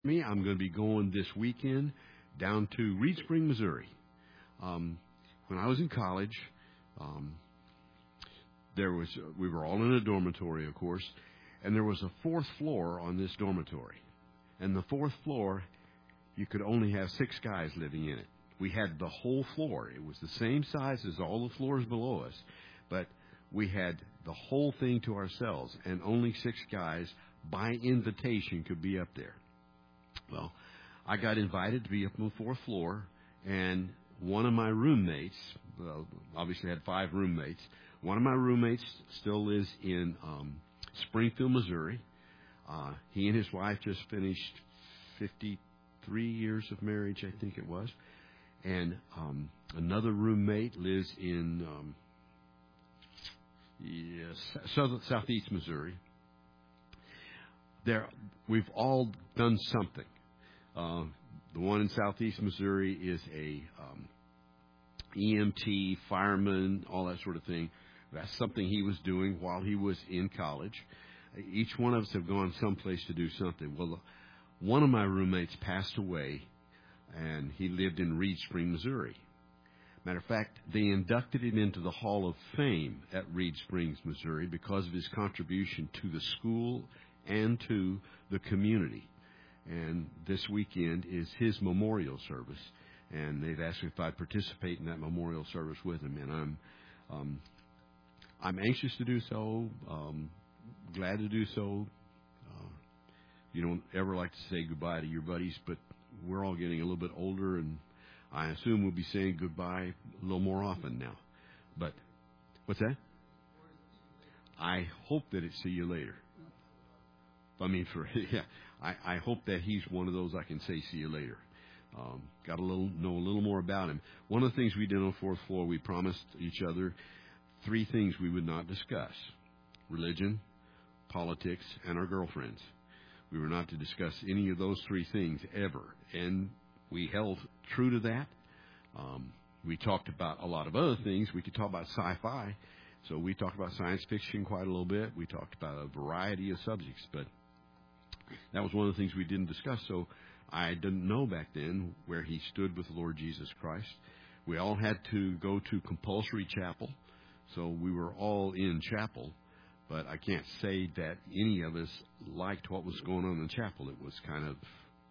Me, I'm going to be going this weekend down to Reed Spring, Missouri. When I was in college, um, we were all in a dormitory, of course, and there was a fourth floor on this dormitory. And the fourth floor, you could only have 6 guys living in it. We had the whole floor. It was the same size as all the floors below us, but we had the whole thing to ourselves, and only 6 guys by invitation could be up there. Well, I got invited to be up on the 4th floor, and one of my roommates, obviously I had 5 roommates, one of my roommates still lives in Springfield, Missouri. He and his wife just finished 53 years of marriage, I think it was. And another roommate lives in southeast Missouri. We've all done something. The one in southeast Missouri is a EMT, fireman, all that sort of thing. That's something he was doing while he was in college. Each one of us have gone someplace to do something. Well, one of my roommates passed away, and he lived in Reed Spring, Missouri. Matter of fact, they inducted him into the Hall of Fame at Reed Springs, Missouri, because of his contribution to the school and to the community. And this weekend is his memorial service, and they've asked me if I'd participate in that memorial service with him, and I'm anxious to do so, glad to do so. You don't ever like to say goodbye to your buddies, but we're all getting a little bit older, and I assume we'll be saying goodbye a little more often now. But what's that? I hope that it's see you later. I hope that he's one of those I can say see you later. Got to know a little more about him. One of the things we did on the 4th floor, we promised each other 3 things we would not discuss: religion, politics, and our girlfriends. We were not to discuss any of those 3 things ever, and we held true to that. We talked about a lot of other things. We could talk about sci-fi, so we talked about science fiction quite a little bit. We talked about a variety of subjects, but that was one of the things we didn't discuss. So I didn't know back then where he stood with the Lord Jesus Christ. We all had to go to compulsory chapel, so we were all in chapel. But I can't say that any of us liked what was going on in the chapel. It was kind of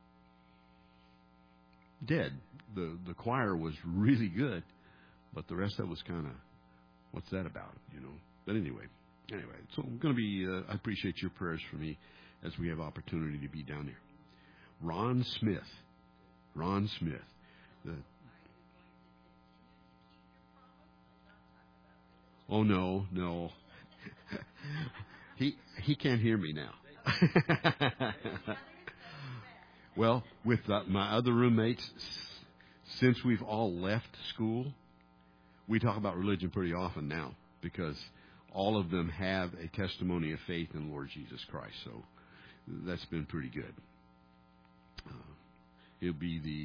dead. The choir was really good, but the rest of it was kind of, what's that about, But anyway, so I'm going to be, I appreciate your prayers for me as we have opportunity to be down there. Ron Smith. Oh, no. He can't hear me now. Well, with my other roommates, since we've all left school, we talk about religion pretty often now because all of them have a testimony of faith in the Lord Jesus Christ. So that's been pretty good. It'll be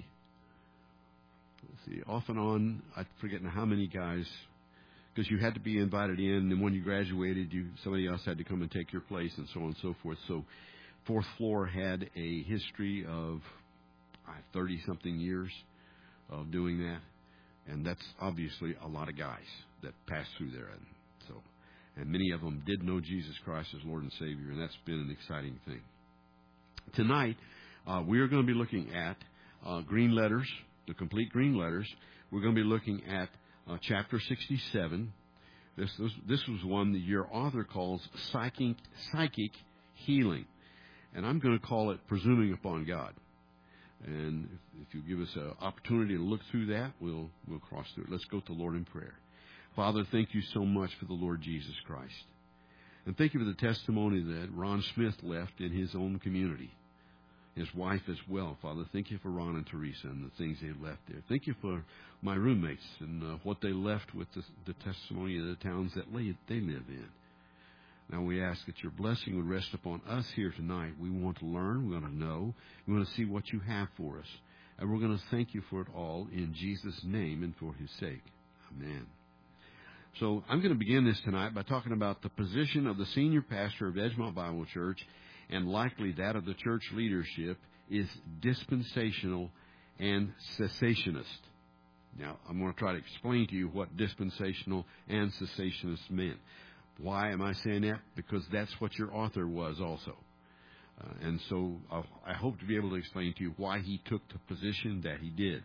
off and on. I forget now how many guys, because you had to be invited in, and when you graduated, somebody else had to come and take your place, and so on and so forth. So 4th floor had a history of 30-something years of doing that, and that's obviously a lot of guys that passed through there. And many of them did know Jesus Christ as Lord and Savior, and that's been an exciting thing. Tonight, we are going to be looking at green letters, the complete green letters. We're going to be looking at chapter 67. This was one that your author calls psychic healing. And I'm going to call it presuming upon God. And if you give us an opportunity to look through that, we'll cross through it. Let's go to the Lord in prayer. Father, thank you so much for the Lord Jesus Christ. And thank you for the testimony that Ron Smith left in his own community. His wife as well. Father, thank you for Ron and Teresa and the things they left there. Thank you for my roommates and what they left with the testimony of the towns that they live in. Now we ask that your blessing would rest upon us here tonight. We want to learn. We want to know. We want to see what you have for us. And we're going to thank you for it all in Jesus' name and for his sake. Amen. So I'm going to begin this tonight by talking about the position of the senior pastor of Edgemont Bible Church and likely that of the church leadership is dispensational and cessationist. Now, I'm going to try to explain to you what dispensational and cessationist meant. Why am I saying that? Because that's what your author was also. And so I hope to be able to explain to you why he took the position that he did.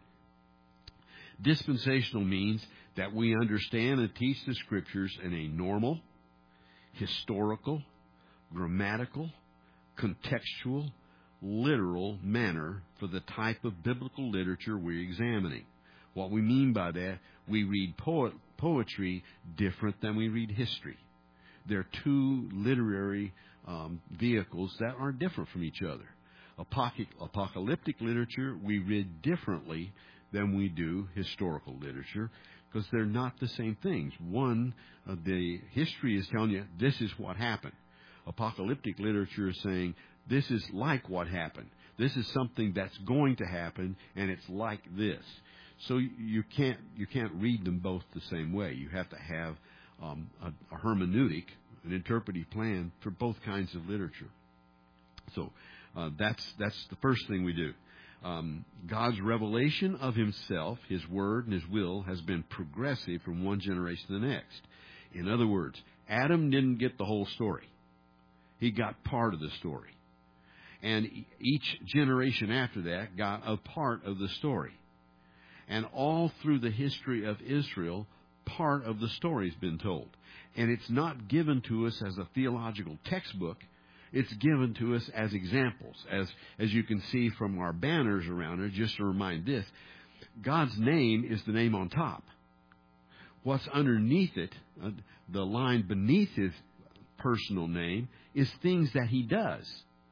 Dispensational means that we understand and teach the Scriptures in a normal, historical, grammatical, contextual, literal manner for the type of biblical literature we're examining. What we mean by that, we read poetry different than we read history. They're two literary vehicles that are different from each other. Apocalyptic literature we read differently than we do historical literature because they're not the same things. One, the history is telling you this is what happened. Apocalyptic literature is saying this is like what happened. This is something that's going to happen, and it's like this. So you can't read them both the same way. You have to have a hermeneutic, an interpretive plan for both kinds of literature. So that's the first thing we do. God's revelation of Himself, His Word, and His will has been progressive from one generation to the next. In other words, Adam didn't get the whole story. He got part of the story. And each generation after that got a part of the story. And all through the history of Israel, part of the story has been told. And it's not given to us as a theological textbook. It's given to us as examples. As you can see from our banners around it, just to remind this, God's name is the name on top. What's underneath it, the line beneath His personal name, is things that He does.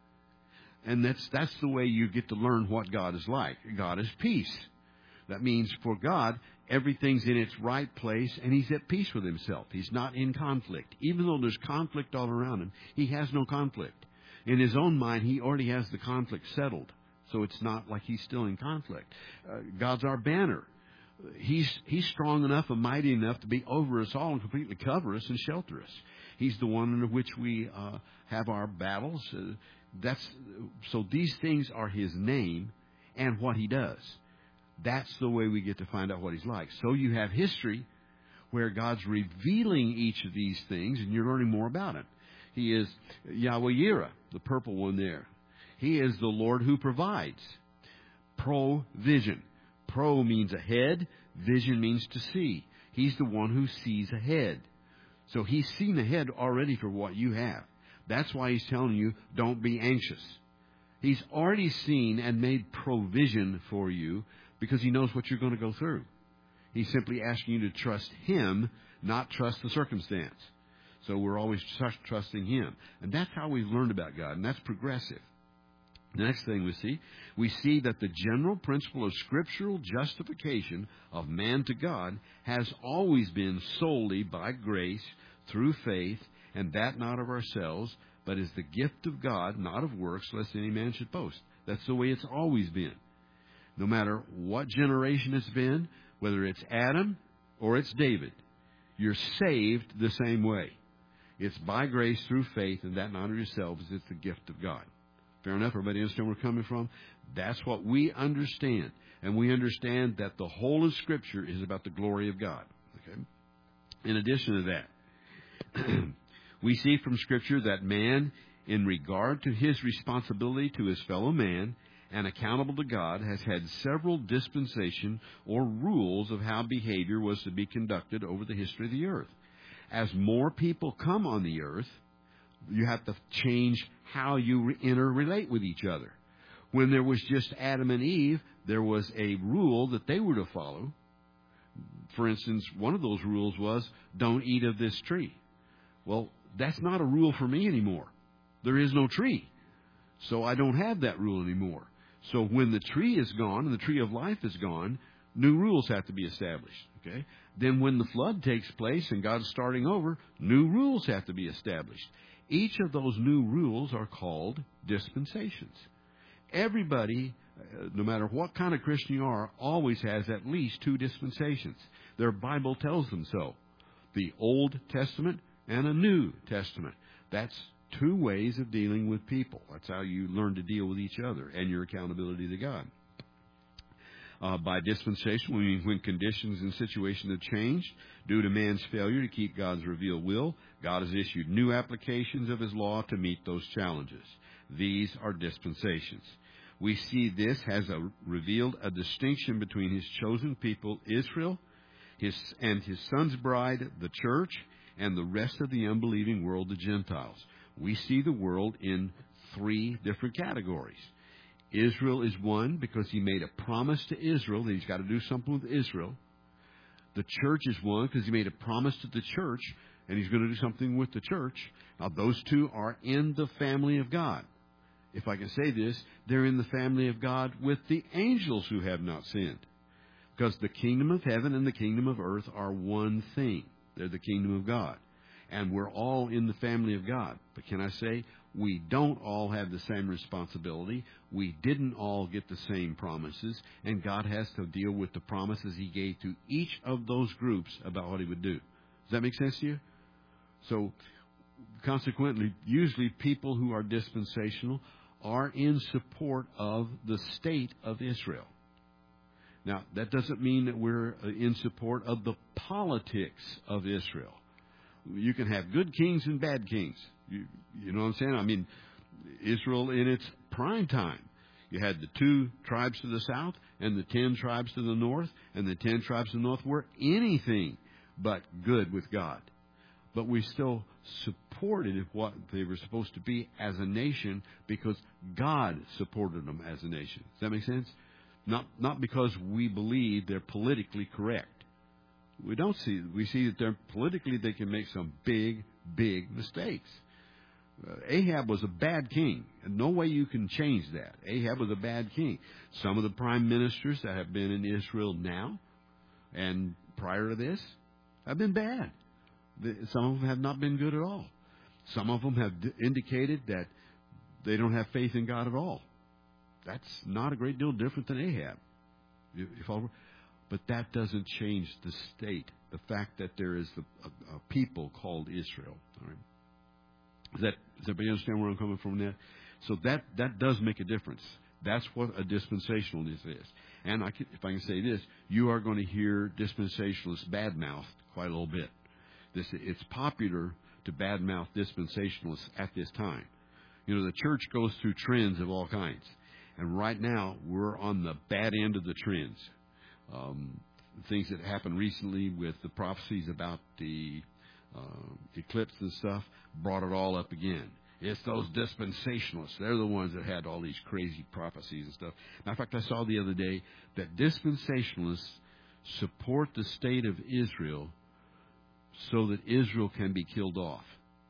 And that's the way you get to learn what God is like. God is peace. That means for God, everything's in its right place, and He's at peace with Himself. He's not in conflict. Even though there's conflict all around Him, He has no conflict. In His own mind, He already has the conflict settled. So it's not like He's still in conflict. God's our banner. He's strong enough and mighty enough to be over us all and completely cover us and shelter us. He's the one under which we have our battles. So these things are His name and what He does. That's the way we get to find out what He's like. So you have history where God's revealing each of these things, and you're learning more about it. He is Yahweh Yireh, the purple one there. He is the Lord who provides. Provision. Pro means ahead. Vision means to see. He's the one who sees ahead. So He's seen ahead already for what you have. That's why He's telling you, don't be anxious. He's already seen and made provision for you because He knows what you're going to go through. He's simply asking you to trust Him, not trust the circumstance. So we're always trusting Him. And that's how we've learned about God, and that's progressive. The next thing we see that the general principle of scriptural justification of man to God has always been solely by grace, through faith, and that not of ourselves, but is the gift of God, not of works, lest any man should boast. That's the way it's always been. No matter what generation it's been, whether it's Adam or it's David, you're saved the same way. It's by grace through faith, and that not of yourselves, it's the gift of God. Fair enough? Everybody understand where we're coming from? That's what we understand. And we understand that the whole of Scripture is about the glory of God. Okay? In addition to that, we see from Scripture that man, in regard to his responsibility to his fellow man and accountable to God, has had several dispensations or rules of how behavior was to be conducted over the history of the earth. As more people come on the earth, you have to change how you interrelate with each other. When there was just Adam and Eve, there was a rule that they were to follow. For instance, one of those rules was, don't eat of this tree. Well, that's not a rule for me anymore. There is no tree. So I don't have that rule anymore. So when the tree is gone and the tree of life is gone, new rules have to be established. Okay? Then when the flood takes place and God's starting over, new rules have to be established. Each of those new rules are called dispensations. Everybody, no matter what kind of Christian you are, always has at least two dispensations. Their Bible tells them so. The Old Testament and a New Testament. That's two ways of dealing with people. That's how you learn to deal with each other and your accountability to God. By dispensation, we mean when conditions and situations have changed due to man's failure to keep God's revealed will, God has issued new applications of His law to meet those challenges. These are dispensations. We see this has revealed a distinction between His chosen people, Israel, His Son's bride, the church, and the rest of the unbelieving world, the Gentiles. We see the world in three different categories. Israel is one because He made a promise to Israel that He's got to do something with Israel. The church is one because He made a promise to the church and He's going to do something with the church. Now, those two are in the family of God. If I can say this, they're in the family of God with the angels who have not sinned. Because the kingdom of heaven and the kingdom of earth are one thing. They're the kingdom of God. And we're all in the family of God. But can I say, we don't all have the same responsibility. We didn't all get the same promises. And God has to deal with the promises He gave to each of those groups about what He would do. Does that make sense to you? So, consequently, usually people who are dispensational are in support of the state of Israel. Now, that doesn't mean that we're in support of the politics of Israel. You can have good kings and bad kings. You know what I'm saying? I mean, Israel in its prime time. You had the 2 tribes to the south and the 10 tribes to the north, and the 10 tribes to the north were anything but good with God. But we still supported what they were supposed to be as a nation because God supported them as a nation. Does that make sense? Not because we believe they're politically correct. We don't see. We see that they're politically they can make some big, big mistakes. Ahab was a bad king, and no way you can change that. Ahab was a bad king. Some of the prime ministers that have been in Israel now and prior to this have been bad. Some of them have not been good at all. Some of them have indicated that they don't have faith in God at all. That's not a great deal different than Ahab. But that doesn't change the state, the fact that there is a people called Israel. All right? Does everybody understand where I'm coming from there? So that does make a difference. That's what a dispensationalist is. And if I can say this, you are going to hear dispensationalists badmouth quite a little bit. It's popular to badmouth dispensationalists at this time. You know, the church goes through trends of all kinds. And right now, we're on the bad end of the trends. Things that happened recently with the prophecies about the eclipse and stuff brought it all up again. It's those dispensationalists. They're the ones that had all these crazy prophecies and stuff. Matter of fact, I saw the other day that dispensationalists support the state of Israel so that Israel can be killed off.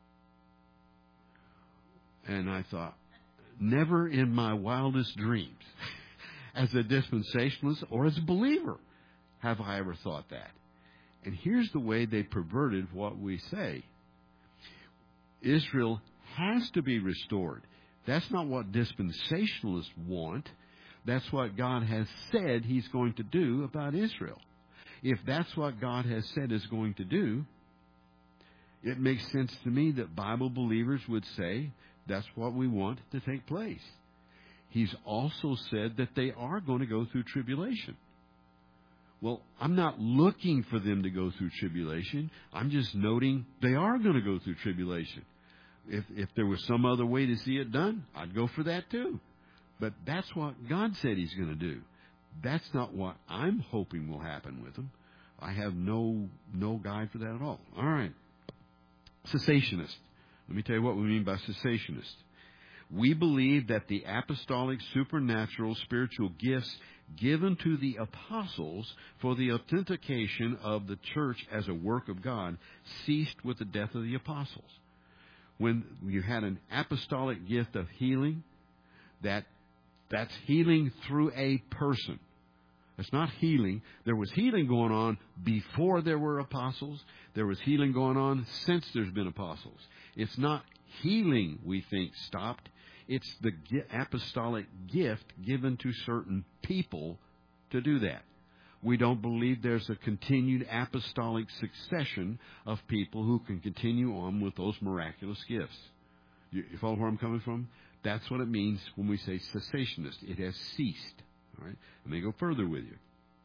And I thought, never in my wildest dreams, as a dispensationalist or as a believer, have I ever thought that. And here's the way they perverted what we say. Israel has to be restored. That's not what dispensationalists want. That's what God has said He's going to do about Israel. If that's what God has said is going to do, it makes sense to me that Bible believers would say that's what we want to take place. He's also said that they are going to go through tribulation. Well, I'm not looking for them to go through tribulation. I'm just noting they are going to go through tribulation. If there was some other way to see it done, I'd go for that too. But that's what God said He's going to do. That's not what I'm hoping will happen with them. I have no guide for that at all. All right. Cessationist. Let me tell you what we mean by cessationist. We believe that the apostolic, supernatural, spiritual gifts given to the apostles for the authentication of the church as a work of God ceased with the death of the apostles. When you had an apostolic gift of healing, that's healing through a person. It's not healing. There was healing going on before there were apostles. There was healing going on since there's been apostles. It's not healing, we think, stopped. It's the apostolic gift given to certain people to do that. We don't believe there's a continued apostolic succession of people who can continue on with those miraculous gifts. You follow where I'm coming from? That's what it means when we say cessationist. It has ceased. All right? Let me go further with you.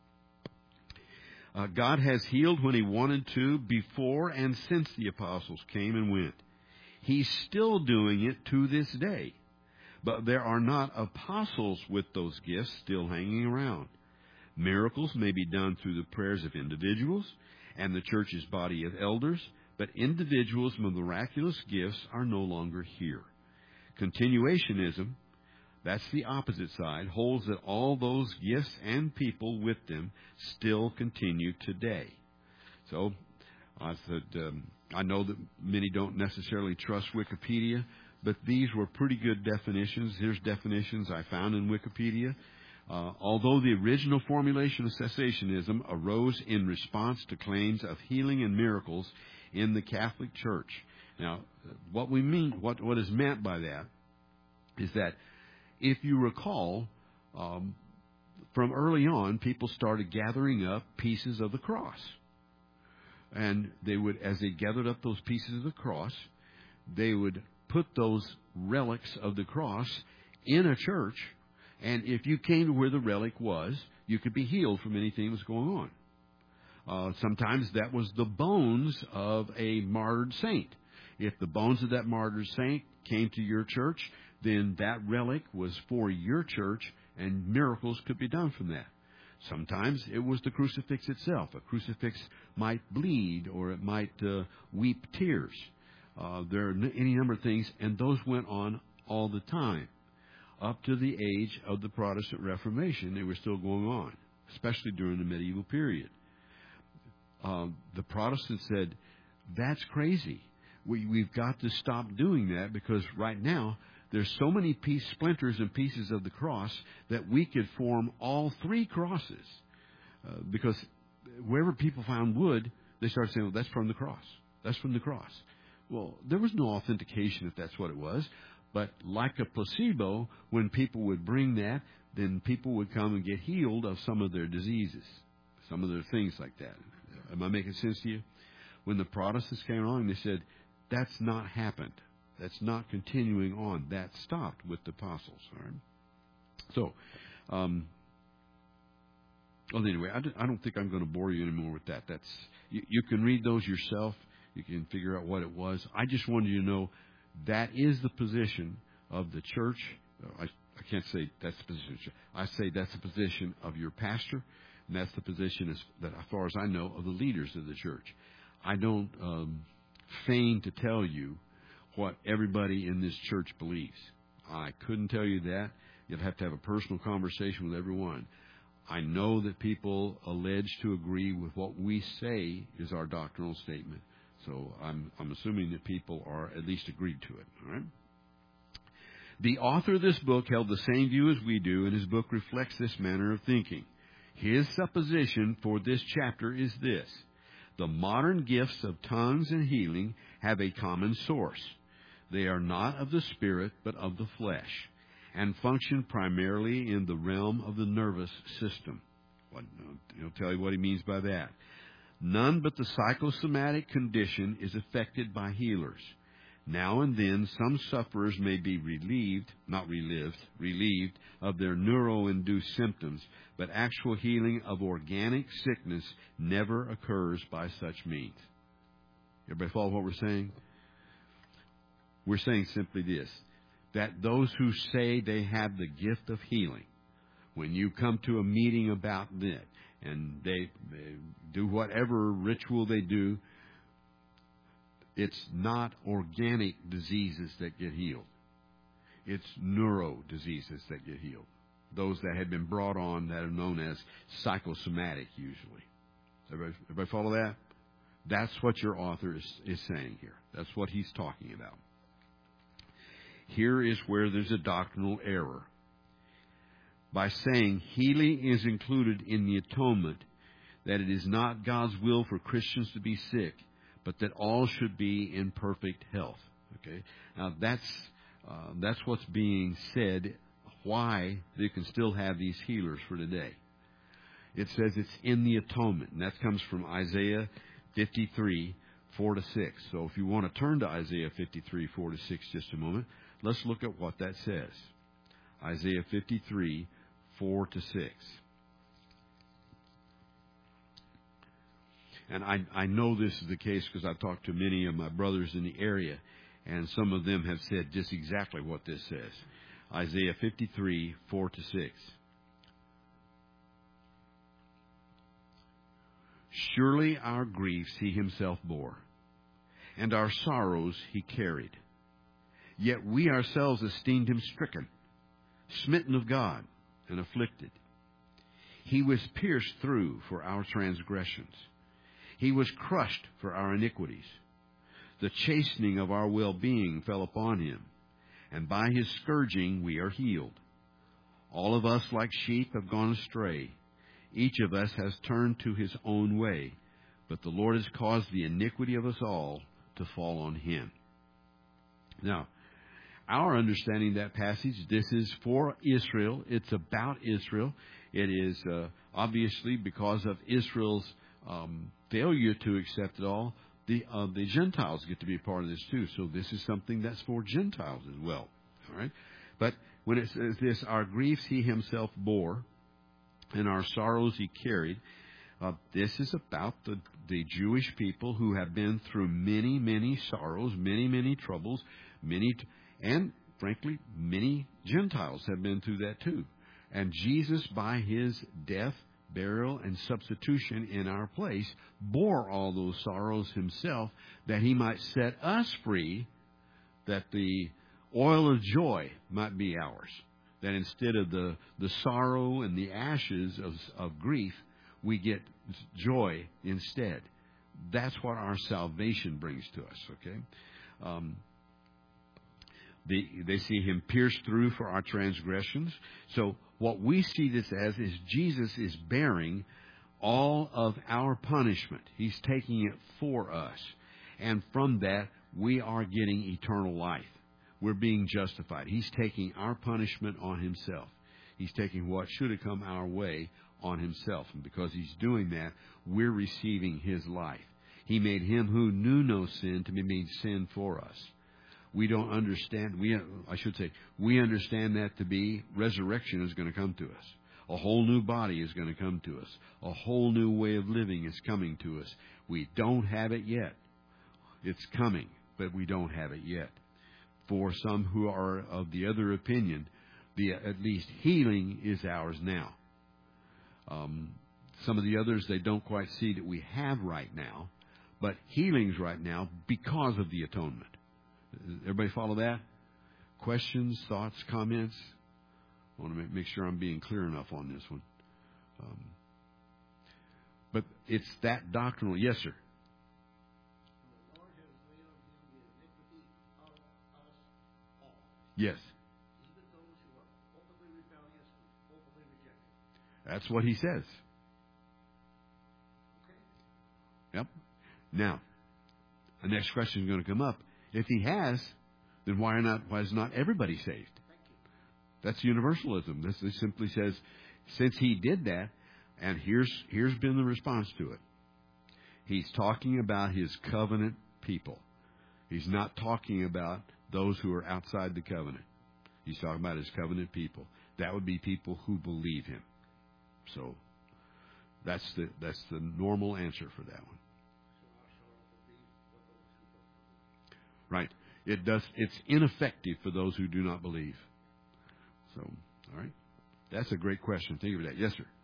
God has healed when He wanted to before and since the apostles came and went. He's still doing it to this day. But there are not apostles with those gifts still hanging around. Miracles may be done through the prayers of individuals and the church's body of elders, but individuals with miraculous gifts are no longer here. Continuationism, that's the opposite side, holds that all those gifts and people with them still continue today. So, I said, I know that many don't necessarily trust Wikipedia, but these were pretty good definitions. Here's definitions I found in Wikipedia. Although the original formulation of cessationism arose in response to claims of healing and miracles in the Catholic Church. Now, what is meant by that is that if you recall, from early on, people started gathering up pieces of the cross. And they would, as they gathered up those pieces of the cross, they would put those relics of the cross in a church, and if you came to where the relic was, you could be healed from anything that was going on. Sometimes that was the bones of a martyred saint. If the bones of that martyred saint came to your church, then that relic was for your church, and miracles could be done from that. Sometimes it was the crucifix itself. A crucifix might bleed, or it might weep tears. There are any number of things, and those went on all the time. Up to the age of the Protestant Reformation, they were still going on, especially during the medieval period. The Protestants said, that's crazy. We've got to stop doing that, because right now there's so many splinters and pieces of the cross that we could form all three crosses. Because wherever people found wood, they started saying, well, that's from the cross. That's from the cross. Well, there was no authentication if that's what it was. But like a placebo, when people would bring that, then people would come and get healed of some of their diseases, some of their things like that. Am I making sense to you? When the Protestants came along, they said, that's not happened. That's not continuing on. That stopped with the apostles. All right? So, well, anyway, I don't think I'm going to bore you anymore with that. You can read those yourself. You can figure out what it was. I just wanted you to know that is the position of the church. I can't say that's the position. I say that's the position of your pastor, and that's the position, as far as I know, of the leaders of the church. I don't feign to tell you what everybody in this church believes. I couldn't tell you that. You'd have to have a personal conversation with everyone. I know that people allege to agree with what we say is our doctrinal statement. So I'm assuming that people are at least agreed to it. All right? The author of this book held the same view as we do, and his book reflects this manner of thinking. His supposition for this chapter is this: the modern gifts of tongues and healing have a common source. They are not of the spirit, but of the flesh, and function primarily in the realm of the nervous system. He'll tell you what he means by that. None but the psychosomatic condition is affected by healers. Now and then, some sufferers may be relieved of their neuro-induced symptoms, but actual healing of organic sickness never occurs by such means. Everybody follow what we're saying? We're saying simply this, that those who say they have the gift of healing, when you come to a meeting about that, and they do whatever ritual they do, it's not organic diseases that get healed. It's neuro diseases that get healed. Those that have been brought on that are known as psychosomatic usually. Everybody follow that? That's what your author is saying here. That's what he's talking about. Here is where there's a doctrinal error. By saying healing is included in the atonement, that it is not God's will for Christians to be sick, but that all should be in perfect health. Okay, now that's what's being said. Why they can still have these healers for today? It says it's in the atonement, and that comes from Isaiah 53. 4 to 6. So if you want to turn to Isaiah 53, 4 to 6 just a moment, let's look at what that says. Isaiah 53, 4 to 6. And I know this is the case because I've talked to many of my brothers in the area, and some of them have said just exactly what this says. Isaiah 53, 4 to 6. Surely our griefs he himself bore, and our sorrows he carried. Yet we ourselves esteemed him stricken, smitten of God, and afflicted. He was pierced through for our transgressions. He was crushed for our iniquities. The chastening of our well-being fell upon him, and by his scourging we are healed. All of us like sheep have gone astray. Each of us has turned to his own way, but the Lord has caused the iniquity of us all to fall on him. Now, our understanding that passage, this is for Israel. It's about Israel. It is obviously because of Israel's failure to accept it all. The Gentiles get to be a part of this too. So this is something that's for Gentiles as well. All right. But when it says this, our griefs he himself bore, and our sorrows he carried, this is about the Jewish people who have been through many, many sorrows, many, many troubles, and frankly, many Gentiles have been through that too. And Jesus, by his death, burial, and substitution in our place, bore all those sorrows himself, that he might set us free, that the oil of joy might be ours. That instead of the sorrow and the ashes of grief, we get joy instead. That's what our salvation brings to us, okay? They see him pierced through for our transgressions. So what we see this as is Jesus is bearing all of our punishment. He's taking it for us. And from that, we are getting eternal life. We're being justified. He's taking our punishment on himself. He's taking what should have come our way on himself. And because he's doing that, we're receiving his life. He made him who knew no sin to be made sin for us. We don't understand. We understand that to be resurrection is going to come to us. A whole new body is going to come to us. A whole new way of living is coming to us. We don't have it yet. It's coming, but we don't have it yet. For some who are of the other opinion, at least healing is ours now. Some of the others, they don't quite see that we have right now, but healing's right now because of the atonement. Everybody follow that? Questions, thoughts, comments? I want to make sure I'm being clear enough on this one. But it's that doctrinal. Yes, sir. The Lord has laid on him the iniquity of us all. Yes. Even those who are openly rebellious and openly rejected. That's what he says. Okay. Yep. Now, the next question is going to come up. If he has, then why is not everybody saved? Thank you. That's universalism. This simply says, since he did that, and here's been the response to it. He's talking about his covenant people. He's not talking about those who are outside the covenant. He's talking about his covenant people. That would be people who believe him. So that's the normal answer for that one. Right. It's ineffective for those who do not believe. So, all right. That's a great question. Think of that. Yes, sir.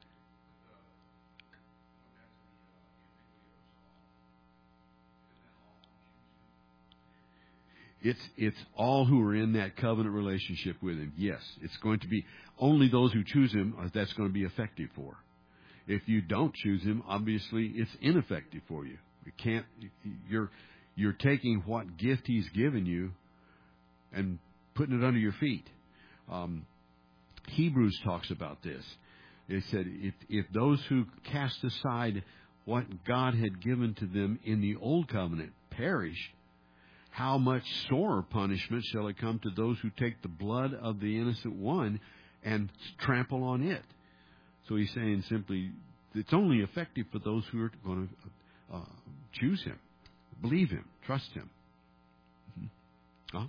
It's all who are in that covenant relationship with him. Yes. It's going to be only those who choose him that's going to be effective for. If you don't choose him, obviously it's ineffective for you. You're taking what gift he's given you and putting it under your feet. Hebrews talks about this. It said, if those who cast aside what God had given to them in the old covenant perish, how much sorer punishment shall it come to those who take the blood of the innocent one and trample on it? So he's saying simply, it's only effective for those who are going to choose him. Believe Him. Trust Him. Huh?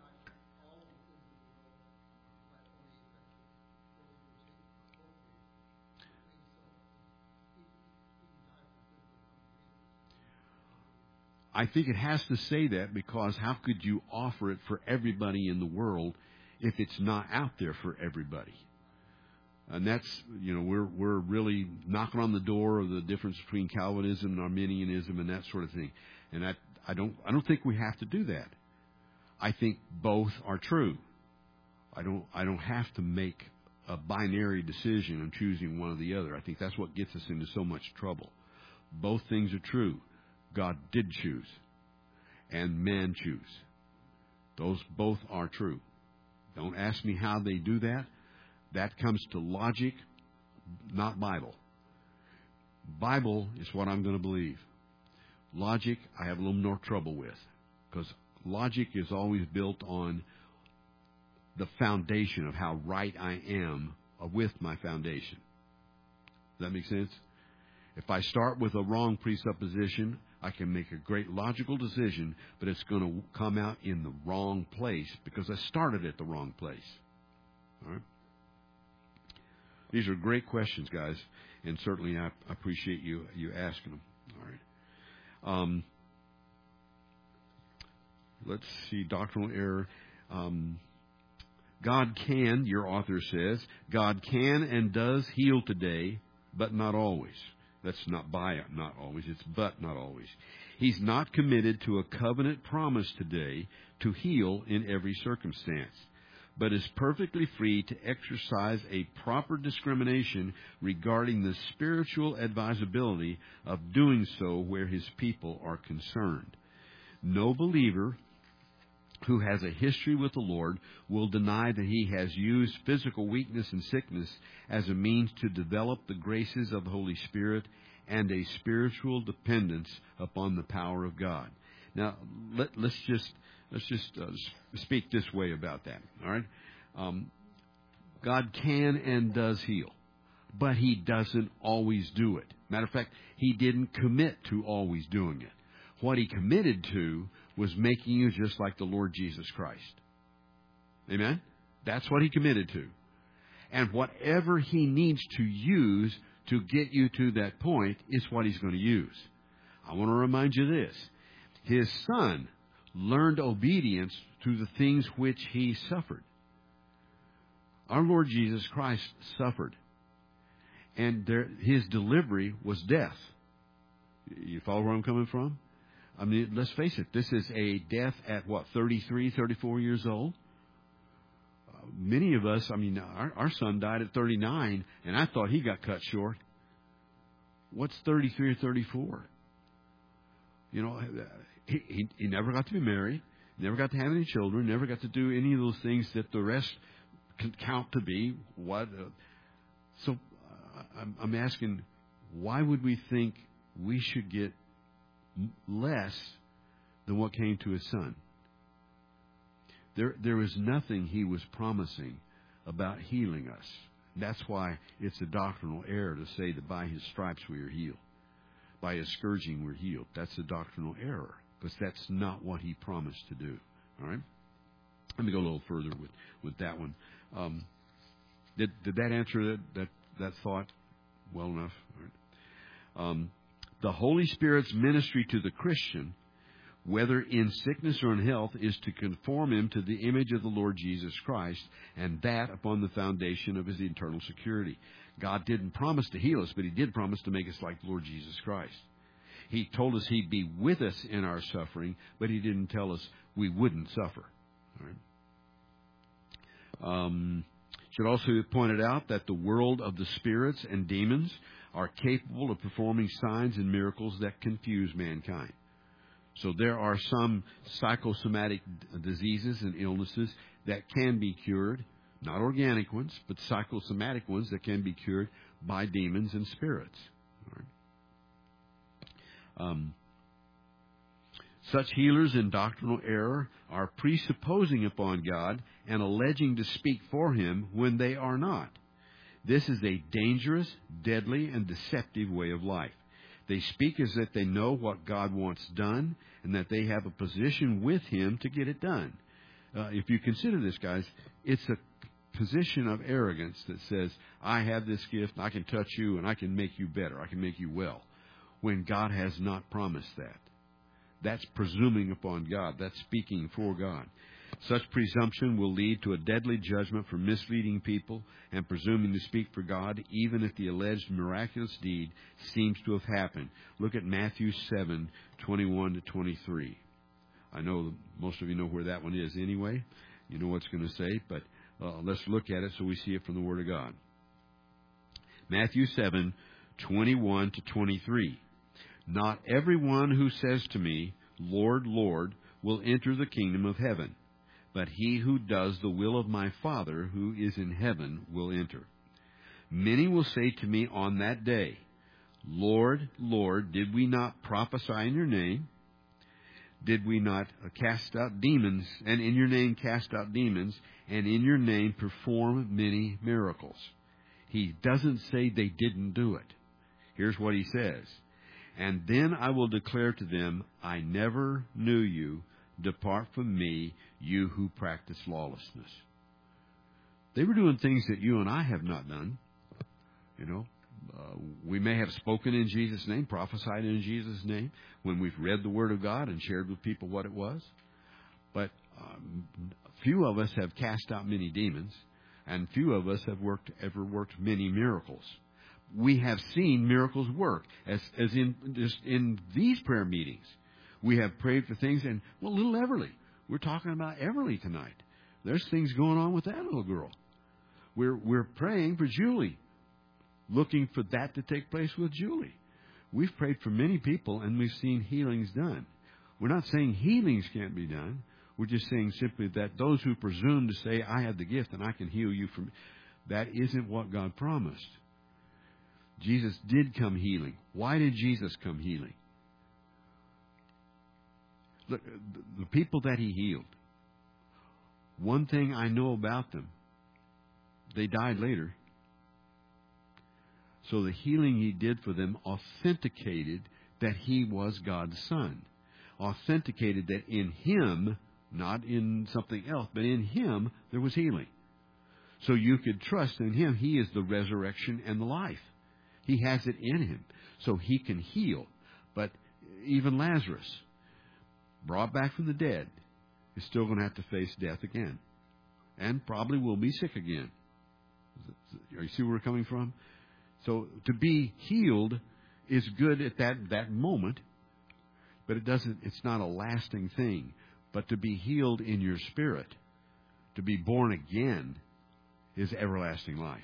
I think it has to say that because how could you offer it for everybody in the world if it's not out there for everybody? And that's, we're really knocking on the door of the difference between Calvinism and Arminianism and that sort of thing. And I don't think we have to do that. I think both are true. I don't have to make a binary decision on choosing one or the other. I think that's what gets us into so much trouble. Both things are true. God did choose, and men choose. Those both are true. Don't ask me how they do that. That comes to logic, not Bible. Bible is what I'm going to believe. Logic, I have a little more trouble with, because logic is always built on the foundation of how right I am with my foundation. Does that make sense? If I start with a wrong presupposition, I can make a great logical decision, but it's going to come out in the wrong place because I started at the wrong place. All right? These are great questions, guys, and certainly I appreciate you asking them. All right. Let's see, doctrinal error. God can, your author says, God can and does heal today, but not always. That's not not always. It's but not always. He's not committed to a covenant promise today to heal in every circumstance, but is perfectly free to exercise a proper discrimination regarding the spiritual advisability of doing so where His people are concerned. No believer who has a history with the Lord will deny that He has used physical weakness and sickness as a means to develop the graces of the Holy Spirit and a spiritual dependence upon the power of God. Now, let's just speak this way about that. All right, God can and does heal, but He doesn't always do it. Matter of fact, He didn't commit to always doing it. What He committed to was making you just like the Lord Jesus Christ. Amen? That's what He committed to. And whatever He needs to use to get you to that point is what He's going to use. I want to remind you this. His Son learned obedience through the things which He suffered. Our Lord Jesus Christ suffered. And His delivery was death. You follow where I'm coming from? I mean, let's face it, this is a death at, 33, 34 years old? Many of us, our son died at 39, and I thought he got cut short. What's 33 or 34? He never got to be married, never got to have any children, never got to do any of those things that the rest can count to be. So I'm asking, why would we think we should get less than what came to His Son? There is nothing He was promising about healing us. That's why it's a doctrinal error to say that by His stripes we are healed. By His scourging we're healed. That's a doctrinal error, because that's not what He promised to do. All right? Let me go a little further with that one. Did that answer that thought well enough? All right. The Holy Spirit's ministry to the Christian, whether in sickness or in health, is to conform him to the image of the Lord Jesus Christ, and that upon the foundation of His eternal security. God didn't promise to heal us, but He did promise to make us like the Lord Jesus Christ. He told us He'd be with us in our suffering, but He didn't tell us we wouldn't suffer. All right? Should also be pointed out that the world of the spirits and demons are capable of performing signs and miracles that confuse mankind. So there are some psychosomatic diseases and illnesses that can be cured, not organic ones, but psychosomatic ones that can be cured by demons and spirits. All right. Such healers in doctrinal error are presupposing upon God and alleging to speak for Him when they are not. This is a dangerous, deadly, and deceptive way of life. They speak as if they know what God wants done and that they have a position with Him to get it done. If you consider this, guys, it's a position of arrogance that says, I have this gift, I can touch you, and I can make you better, I can make you well, when God has not promised that. That's presuming upon God. That's speaking for God. Such presumption will lead to a deadly judgment for misleading people and presuming to speak for God, even if the alleged miraculous deed seems to have happened. Look at Matthew 7:21 to 23. I know most of you know where that one is anyway. You know what it's going to say, but let's look at it so we see it from the Word of God. Matthew 7:21 to 23. Not everyone who says to me, Lord, Lord, will enter the kingdom of heaven, but he who does the will of my Father who is in heaven will enter. Many will say to me on that day, Lord, Lord, did we not prophesy in your name? Did we not cast out demons, and in your name cast out demons, and in your name perform many miracles? He doesn't say they didn't do it. Here's what he says. And then I will declare to them, I never knew you. Depart from me, you who practice lawlessness. They were doing things that you and I have not done. You know, we may have spoken in Jesus' name, prophesied in Jesus' name, when we've read the Word of God and shared with people what it was. But few of us have cast out many demons, and few of us have ever worked many miracles. We have seen miracles work, as in these prayer meetings. We have prayed for things, and, well, little Everly. We're talking about Everly tonight. There's things going on with that little girl. We're praying for Julie, looking for that to take place with Julie. We've prayed for many people, and we've seen healings done. We're not saying healings can't be done. We're just saying simply that those who presume to say, I have the gift and I can heal you from, that isn't what God promised. Jesus did come healing. Why did Jesus come healing? Look, the people that He healed, one thing I know about them, they died later. So the healing He did for them authenticated that He was God's Son. Authenticated that in Him, not in something else, but in Him there was healing. So you could trust in Him. He is the resurrection and the life. He has it in Him. So He can heal. But even Lazarus, brought back from the dead, is still going to have to face death again. And probably will be sick again. You see where we're coming from? So to be healed is good at that moment, but it's not a lasting thing. But to be healed in your spirit, to be born again, is everlasting life.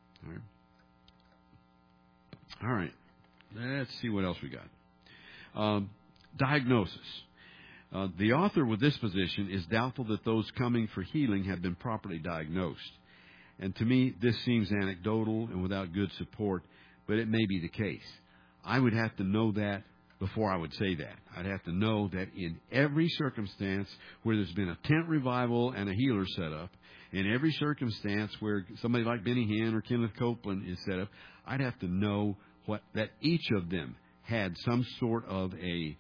All right. Let's see what else we got. Diagnosis. The author with this position is doubtful that those coming for healing have been properly diagnosed. And to me, this seems anecdotal and without good support, but it may be the case. I would have to know that before I would say that. I'd have to know that in every circumstance where there's been a tent revival and a healer set up, in every circumstance where somebody like Benny Hinn or Kenneth Copeland is set up, I'd have to know that each of them had some sort of a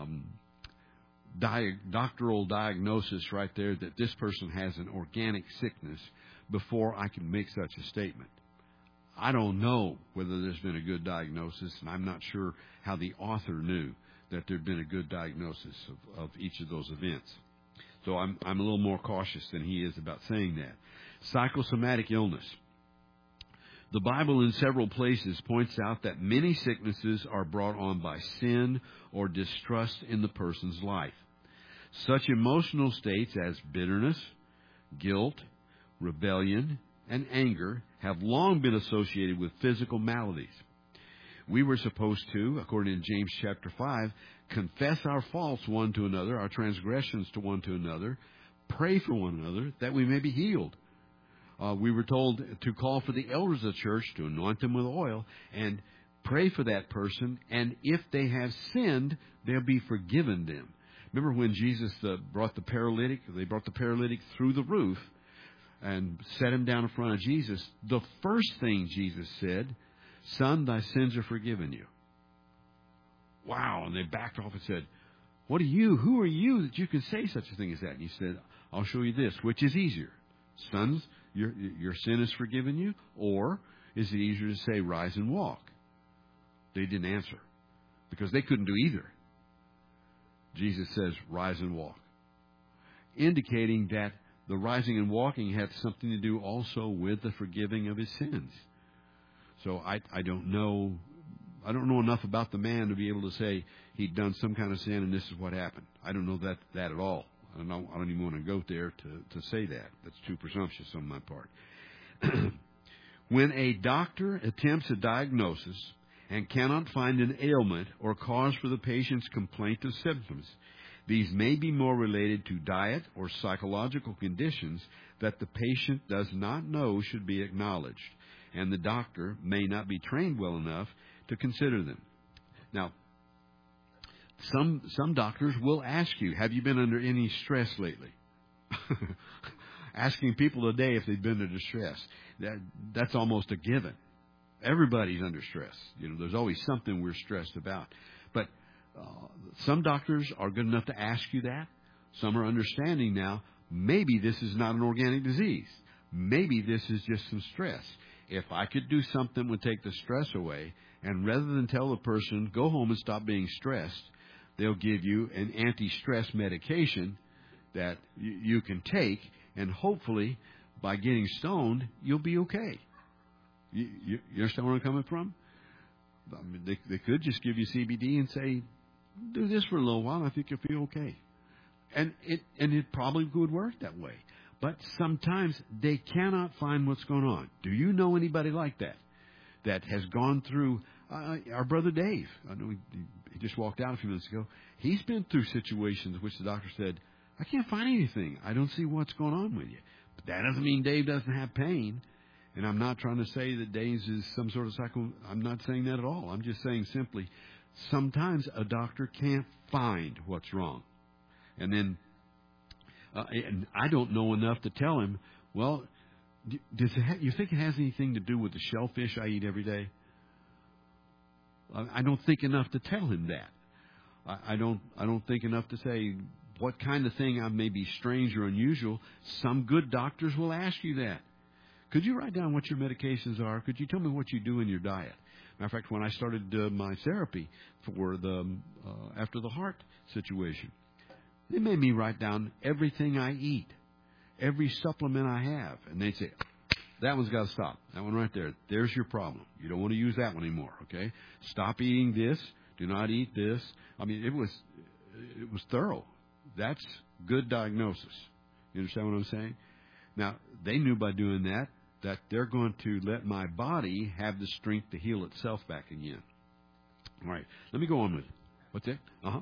doctoral diagnosis right there that this person has an organic sickness before I can make such a statement. I don't know whether there's been a good diagnosis, and I'm not sure how the author knew that there'd been a good diagnosis of each of those events. So I'm a little more cautious than he is about saying that. Psychosomatic illness. The Bible in several places points out that many sicknesses are brought on by sin or distrust in the person's life. Such emotional states as bitterness, guilt, rebellion, and anger have long been associated with physical maladies. We were supposed to, according to James chapter 5, confess our faults one to another, our transgressions to one to another, pray for one another that we may be healed. We were told to call for the elders of the church to anoint them with oil and pray for that person, and if they have sinned, they'll be forgiven them. Remember when Jesus brought the paralytic? They brought the paralytic through the roof and set him down in front of Jesus. The first thing Jesus said, "Son, thy sins are forgiven you." wow, and they backed off and said, what are you? Who are you that you can say such a thing as that? And he said, I'll show you this. Which is easier? Sons, your sin is forgiven you? Or is it easier to say, rise and walk? They didn't answer because they couldn't do either. Jesus says, rise and walk, indicating that the rising and walking had something to do also with the forgiving of his sins. So I don't know enough about the man to be able to say he'd done some kind of sin and this is what happened. I don't know that at all. I don't even want to go there to say that. That's too presumptuous on my part. When a doctor attempts a diagnosis and cannot find an ailment or cause for the patient's complaint of symptoms, these may be more related to diet or psychological conditions that the patient does not know should be acknowledged, and the doctor may not be trained well enough to consider them. Now, some doctors will ask you, have you been under any stress lately? Asking people today if they've been under stress, that's almost a given. Everybody's under stress. There's always something we're stressed about. But some doctors are good enough to ask you that. Some are understanding now, maybe this is not an organic disease. Maybe this is just some stress. If I could do something that would take the stress away, and rather than tell the person, go home and stop being stressed, they'll give you an anti-stress medication that you can take, and hopefully, by getting stoned, you'll be okay. You understand where I'm coming from? I mean, they could just give you CBD and say, do this for a little while, I think you'll feel okay. And it probably would work that way. But sometimes they cannot find what's going on. Do you know anybody like that has gone through, our brother Dave, I know he just walked out a few minutes ago, he's been through situations which the doctor said, I can't find anything. I don't see what's going on with you. But that doesn't mean Dave doesn't have pain. And I'm not trying to say that Dave is some sort of I'm not saying that at all. I'm just saying simply, sometimes a doctor can't find what's wrong. And then, and I don't know enough to tell him, well, you think it has anything to do with the shellfish I eat every day? I don't think enough to tell him that. I don't think enough to say what kind of thing may be strange or unusual. Some good doctors will ask you that. Could you write down what your medications are? Could you tell me what you do in your diet? Matter of fact, when I started my therapy for after the heart situation, they made me write down everything I eat, every supplement I have, and they'd say, that one's got to stop. That one right there. There's your problem. You don't want to use that one anymore. Okay? Stop eating this. Do not eat this. I mean, it was thorough. That's good diagnosis. You understand what I'm saying? Now, they knew by doing that they're going to let my body have the strength to heal itself back again. All right. Let me go on with it. What's that? Uh-huh.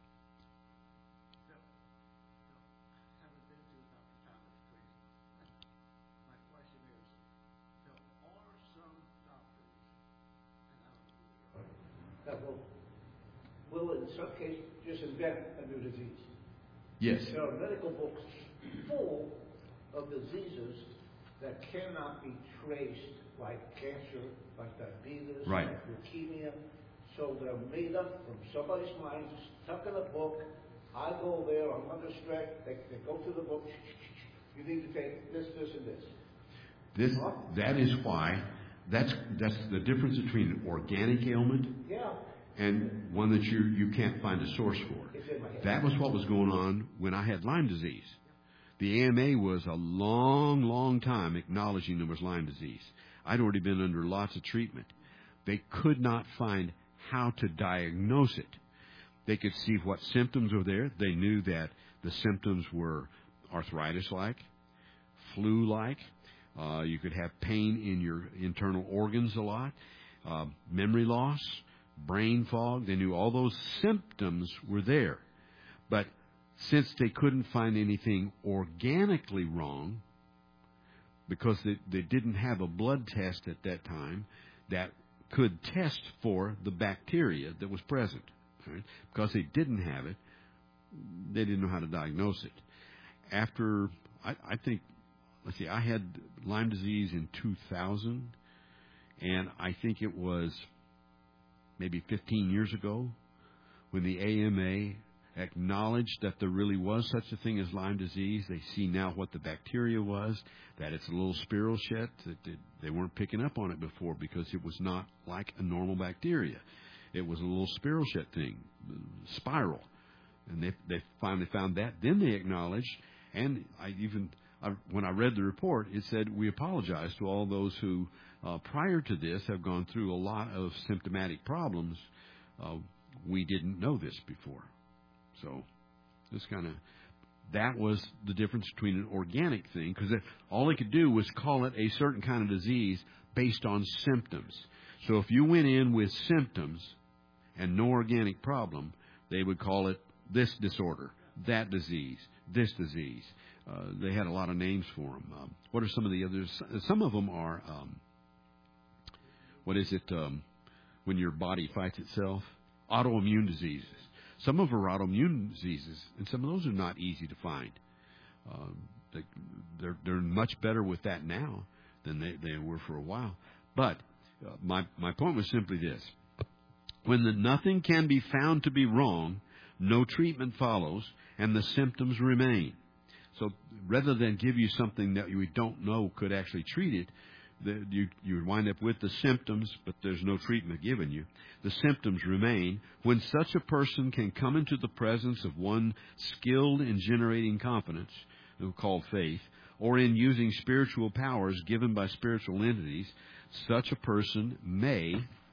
Will in some cases just invent a new disease. Yes. There are medical books full of diseases that cannot be traced, like cancer, like diabetes, right, like leukemia. So they're made up from somebody's mind, stuck in a book. I go there, I'm under stress. They go through the book. You need to take this, this, and this. That is why that's the difference between an organic ailment. Yeah. And one that you can't find a source for. That was what was going on when I had Lyme disease. The AMA was a long, long time acknowledging there was Lyme disease. I'd already been under lots of treatment. They could not find how to diagnose it. They could see what symptoms were there. They knew that the symptoms were arthritis-like, flu-like. You could have pain in your internal organs a lot, memory loss, brain fog. They knew all those symptoms were there. But since they couldn't find anything organically wrong, because they didn't have a blood test at that time that could test for the bacteria that was present, right? Because they didn't have it, they didn't know how to diagnose it. After, I think, I had Lyme disease in 2000, and I think it was maybe 15 years ago when the AMA acknowledged that there really was such a thing as Lyme disease. They see now what the bacteria was, that it's a little spirochete. They weren't picking up on it before because it was not like a normal bacteria. It was a little spirochete thing, spiral. And they finally found that. Then they acknowledged, and when I read the report, it said, we apologize to all those who, prior to this, have gone through a lot of symptomatic problems. We didn't know this before. So that was the difference between an organic thing, because all they could do was call it a certain kind of disease based on symptoms. So if you went in with symptoms and no organic problem, they would call it this disorder, that disease, this disease. They had a lot of names for them. What are some of the others? Some of them are, when your body fights itself? Autoimmune diseases. Some of them are autoimmune diseases, and some of those are not easy to find. They're much better with that now than they were for a while. But my point was simply this. When nothing can be found to be wrong, no treatment follows, and the symptoms remain. So rather than give you something that we don't know could actually treat it, you wind up with the symptoms, but there's no treatment given you. The symptoms remain. When such a person can come into the presence of one skilled in generating confidence, called faith, or in using spiritual powers given by spiritual entities, such a person may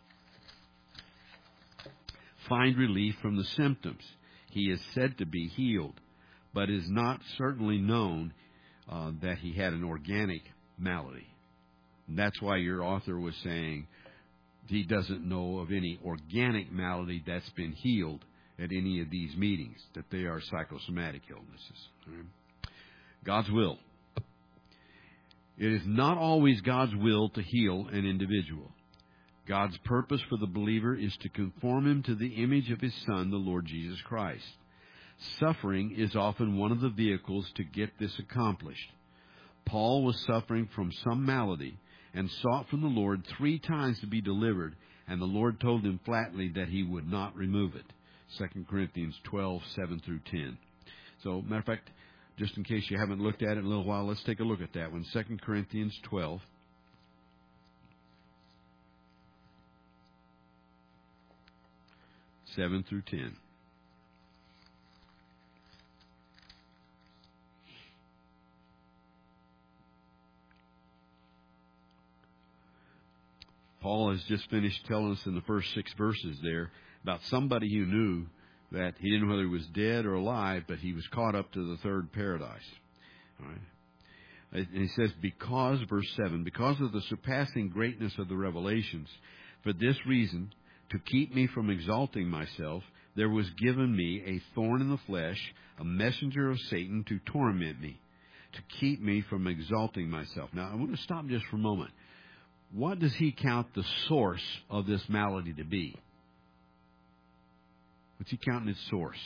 find relief from the symptoms. He is said to be healed, but is not certainly known that he had an organic malady. And that's why your author was saying he doesn't know of any organic malady that's been healed at any of these meetings, that they are psychosomatic illnesses. Right? God's will. It is not always God's will to heal an individual. God's purpose for the believer is to conform him to the image of His Son, the Lord Jesus Christ. Suffering is often one of the vehicles to get this accomplished. Paul was suffering from some malady and sought from the Lord 3 times to be delivered, and the Lord told him flatly that He would not remove it. 2 Corinthians 12:7-10. So, matter of fact, just in case you haven't looked at it in a little while, let's take a look at that one. 2 Corinthians 12. 7-10. Paul has just finished telling us in the first 6 verses there about somebody who knew that he didn't know whether he was dead or alive, but he was caught up to the third paradise. All right. And he says, verse 7, because of the surpassing greatness of the revelations, for this reason, to keep me from exalting myself, there was given me a thorn in the flesh, a messenger of Satan to torment me, to keep me from exalting myself. Now, I want to stop just for a moment. What does he count the source of this malady to be? What's he counting its source?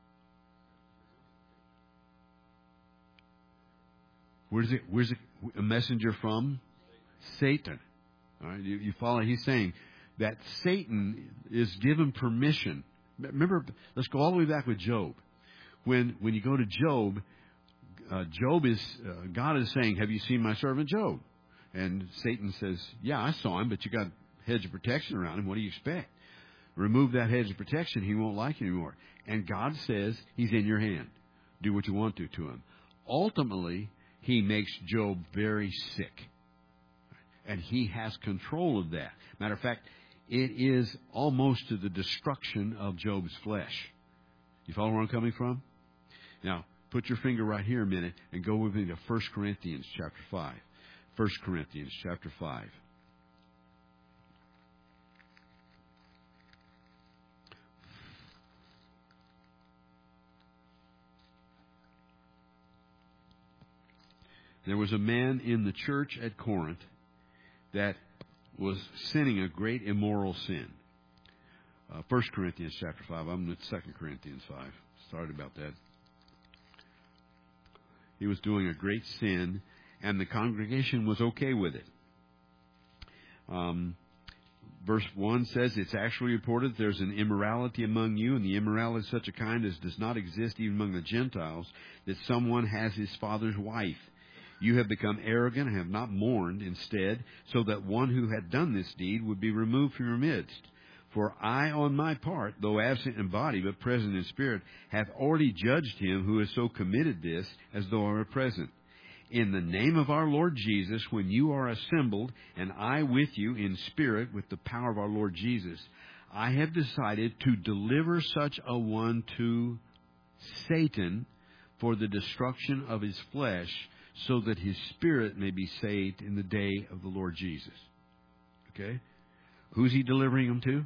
Where's it a messenger from? Satan. All right, you follow? He's saying that Satan is given permission. Remember, let's go all the way back with Job. When you go to Job, God is saying, "Have you seen my servant Job?" And Satan says, "Yeah, I saw him, but you got a hedge of protection around him. What do you expect? Remove that hedge of protection, he won't like you anymore." And God says, "He's in your hand. Do what you want to him." Ultimately, He makes Job very sick. And He has control of that. Matter of fact, it is almost to the destruction of Job's flesh. You follow where I'm coming from? Now, put your finger right here a minute and go with me to 1 Corinthians chapter 5. 1 Corinthians chapter 5. There was a man in the church at Corinth that was sinning a great immoral sin. 1 Corinthians chapter 5. I'm at 2 Corinthians 5. Sorry about that. He was doing a great sin, and the congregation was okay with it. verse 1 says, it's actually reported there's an immorality among you, and the immorality is such a kind as does not exist even among the Gentiles, that someone has his father's wife. You have become arrogant and have not mourned instead, so that one who had done this deed would be removed from your midst. For I, on my part, though absent in body but present in spirit, have already judged him who has so committed this, as though I were present. In the name of our Lord Jesus, when you are assembled, and I with you in spirit with the power of our Lord Jesus, I have decided to deliver such a one to Satan for the destruction of his flesh, so that his spirit may be saved in the day of the Lord Jesus. Okay? Who's he delivering him to?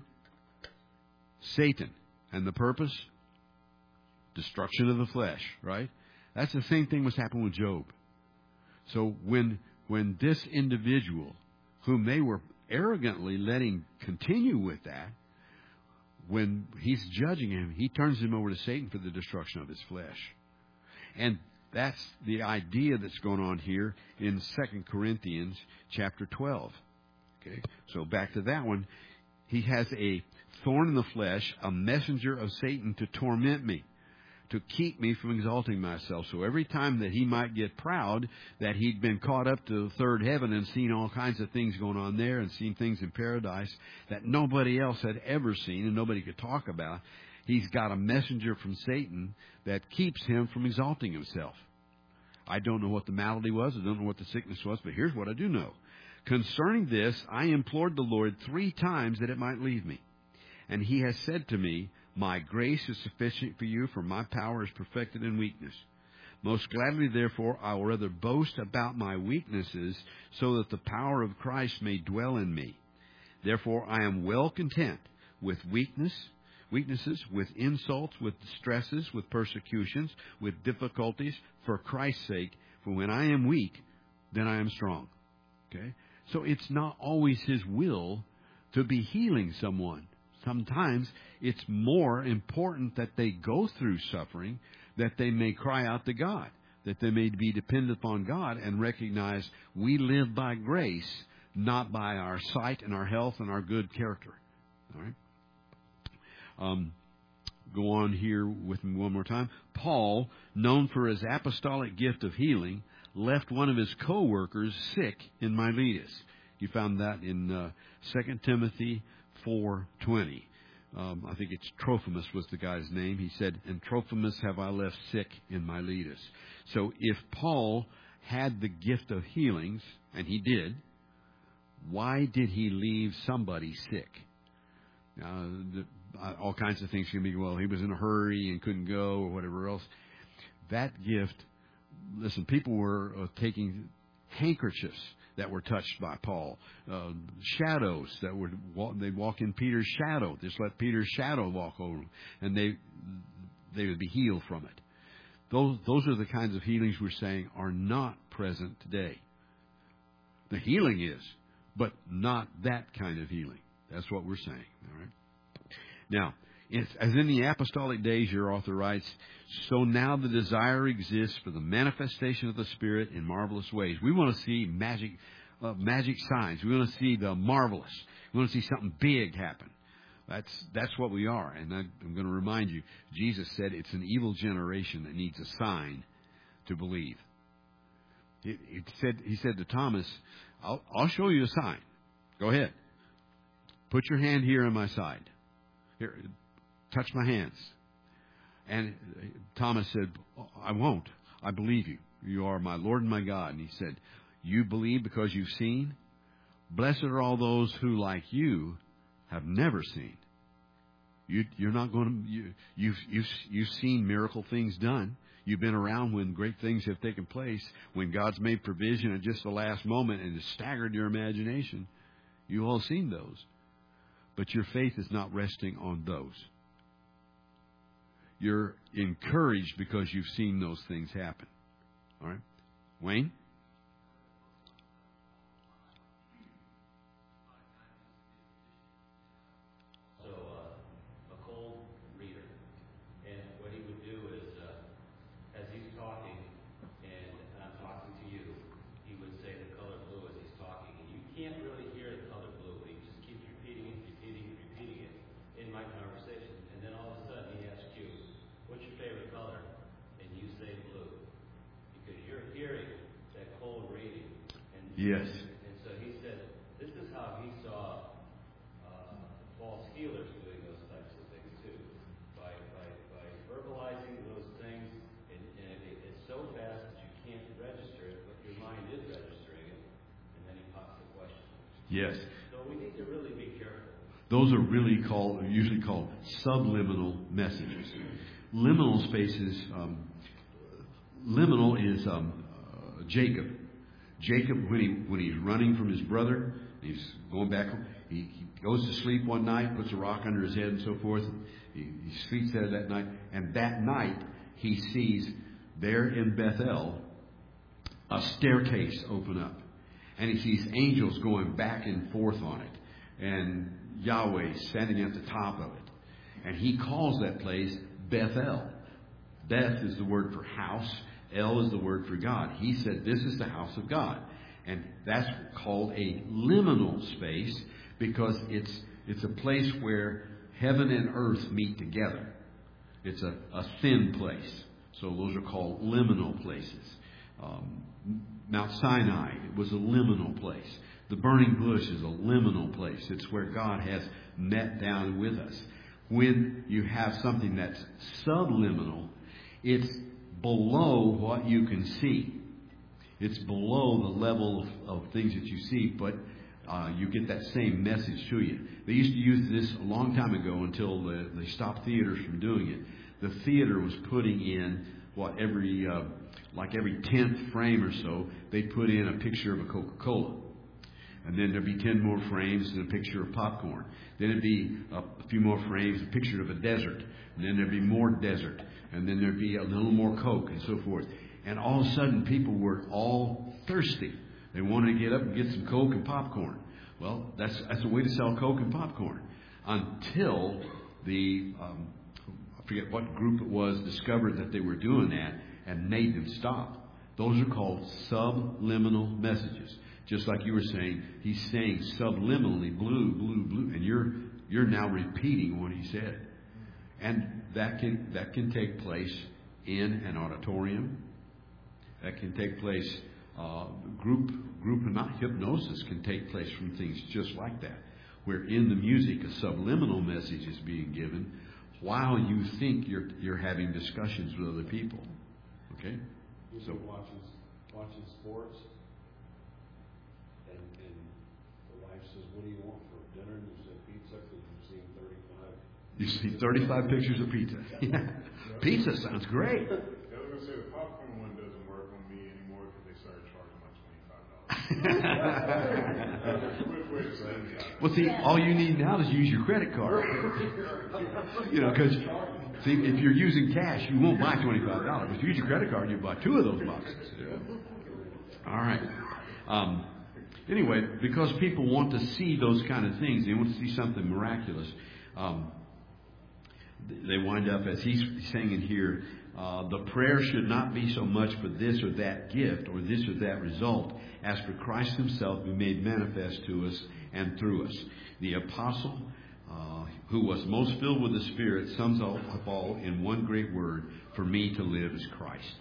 Satan. And the purpose? Destruction of the flesh, right? That's the same thing was happening with Job. So when this individual, whom they were arrogantly letting continue with that, when he's judging him, he turns him over to Satan for the destruction of his flesh. And that's the idea that's going on here in 2 Corinthians chapter 12. Okay, so back to that one. He has a thorn in the flesh, a messenger of Satan to torment me, to keep me from exalting myself. So every time that he might get proud that he'd been caught up to the third heaven and seen all kinds of things going on there and seen things in paradise that nobody else had ever seen and nobody could talk about, he's got a messenger from Satan that keeps him from exalting himself. I don't know what the malady was. I don't know what the sickness was, but here's what I do know. Concerning this, I implored the Lord 3 times that it might leave me. And he has said to me, my grace is sufficient for you, for my power is perfected in weakness. Most gladly, therefore, I will rather boast about my weaknesses, so that the power of Christ may dwell in me. Therefore, I am well content with weaknesses, with insults, with distresses, with persecutions, with difficulties, for Christ's sake. For when I am weak, then I am strong. Okay? So it's not always his will to be healing someone. Sometimes it's more important that they go through suffering, that they may cry out to God, that they may be dependent upon God and recognize we live by grace, not by our sight and our health and our good character. All right? Go on here with me one more time. Paul, known for his apostolic gift of healing, left one of his co-workers sick in Miletus. You found that in 2 Timothy 4:20. I think it's Trophimus was the guy's name. He said, and Trophimus have I left sick in Miletus. So if Paul had the gift of healings, and he did, why did he leave somebody sick? All kinds of things can be, well, he was in a hurry and couldn't go or whatever else. That gift, listen, people were taking handkerchiefs that were touched by Paul, shadows that they'd walk in Peter's shadow. Just let Peter's shadow walk over them, and they would be healed from it. Those are the kinds of healings we're saying are not present today. The healing is, but not that kind of healing. That's what we're saying. All right. Now, as in the apostolic days, your author writes, so now the desire exists for the manifestation of the Spirit in marvelous ways. We want to see magic signs. We want to see the marvelous. We want to see something big happen. That's what we are. And I'm going to remind you, Jesus said it's an evil generation that needs a sign to believe. He said to Thomas, I'll show you a sign. Go ahead. Put your hand here on my side. Here, touch my hands. And Thomas said, I won't. I believe you. You are my Lord and my God. And he said, you believe because you've seen? Blessed are all those who, like you, have never seen. You're not going to. You've seen miracle things done. You've been around when great things have taken place, when God's made provision at just the last moment and has staggered your imagination. You've all seen those. But your faith is not resting on those. You're encouraged because you've seen those things happen. All right? Wayne? Can't really hear the color blue, but he just keeps repeating it Yes. And so he said, this is how he saw false healers doing those types of things too. By verbalizing those things, and it's so fast that you can't register it, but your mind is registering it, and then he pops the question. Yes. So we need to really be careful. Those are usually called subliminal messages. Liminal spaces, liminal is Jacob. Jacob, when he's running from his brother, he's going back home. He goes to sleep one night, puts a rock under his head and so forth. He sleeps there that night. And that night, he sees there in Bethel a staircase open up. And he sees angels going back and forth on it. And Yahweh standing at the top of it. And he calls that place Bethel. Beth is the word for house. El is the word for God. He said, this is the house of God. And that's called a liminal space because it's a place where heaven and earth meet together. It's a thin place. So those are called liminal places. Mount Sinai was a liminal place. The burning bush is a liminal place. It's where God has met down with us. When you have something that's subliminal, it's below what you can see. It's below the level of things that you see, but you get that same message to you. They used to use this a long time ago until they stopped theaters from doing it. The theater was putting in every 10th frame or so, they'd put in a picture of a Coca-Cola. And then there'd be 10 more frames and a picture of popcorn. Then it'd be a few more frames, a picture of a desert. And then there'd be more desert. And then there'd be a little more Coke and so forth. And all of a sudden, people were all thirsty. They wanted to get up and get some Coke and popcorn. Well, that's a way to sell Coke and popcorn. Until I forget what group it was, discovered that they were doing that and made them stop. Those are called subliminal messages. Just like you were saying, he's saying subliminally, blue, blue, blue, and you're now repeating what he said. And that can take place in an auditorium. That can take place, group hypnosis can take place from things just like that, where in the music a subliminal message is being given while you think you're having discussions with other people. Okay? So watching sports, and the wife says, "What do you want for dinner?" And you say, "Pizza," because you've seen 35. You see 35 pictures of pizza. Yeah. Pizza sounds great. I was going to say the popcorn one doesn't work on me anymore because they started charging like $25. Well, see, all you need now is use your credit card. Because see, if you're using cash, you won't buy $25. If you use your credit card, you buy 2 of those boxes. Yeah. All right. Anyway, because people want to see those kind of things, they want to see something miraculous. They wind up, as he's saying in here, the prayer should not be so much for this or that gift or this or that result as for Christ himself be made manifest to us and through us. The apostle, who was most filled with the Spirit, sums up all in one great word: for me to live is Christ.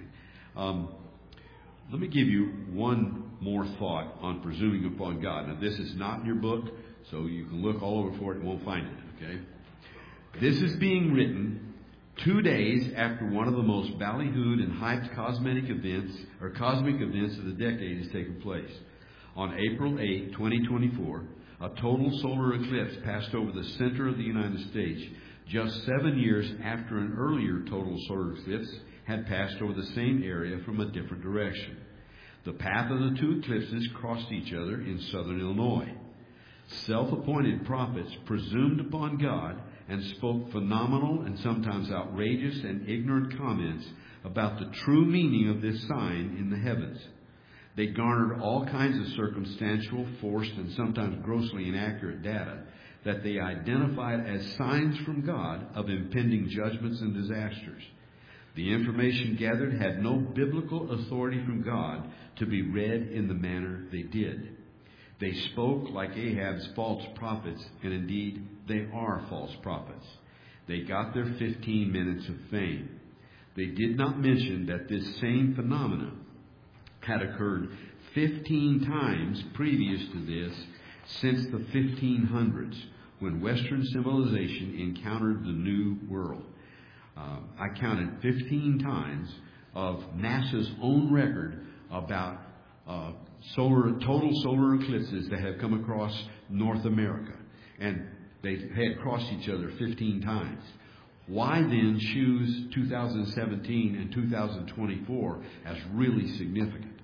Let me give you one more thought on presuming upon God. Now, this is not in your book, so you can look all over for it and won't find it, okay? This is being written 2 days after one of the most ballyhooed and hyped cosmic events of the decade has taken place. On April 8, 2024, a total solar eclipse passed over the center of the United States, just 7 years after an earlier total solar eclipse had passed over the same area from a different direction. The path of the 2 eclipses crossed each other in southern Illinois. Self-appointed prophets presumed upon God and spoke phenomenal and sometimes outrageous and ignorant comments about the true meaning of this sign in the heavens. They garnered all kinds of circumstantial, forced, and sometimes grossly inaccurate data that they identified as signs from God of impending judgments and disasters. The information gathered had no biblical authority from God to be read in the manner they did. They spoke like Ahab's false prophets, and indeed, they are false prophets. They got their 15 minutes of fame. They did not mention that this same phenomenon had occurred 15 times previous to this since the 1500s, when Western civilization encountered the New World. I counted 15 times of NASA's own record about total solar eclipses that have come across North America. And they had crossed each other 15 times. Why then choose 2017 and 2024 as really significant?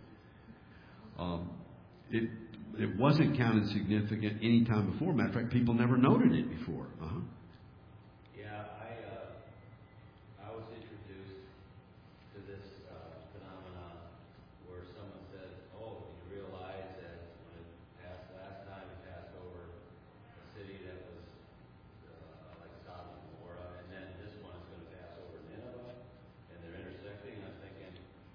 It wasn't counted significant any time before. Matter of fact, people never noted it before. Yeah, I was introduced to this phenomenon where someone said, "Oh, you realize that when it passed last time, it passed over a city that was like Sodom and Gomorrah, and then this one is going to pass over Nineveh, and they're intersecting." I'm thinking,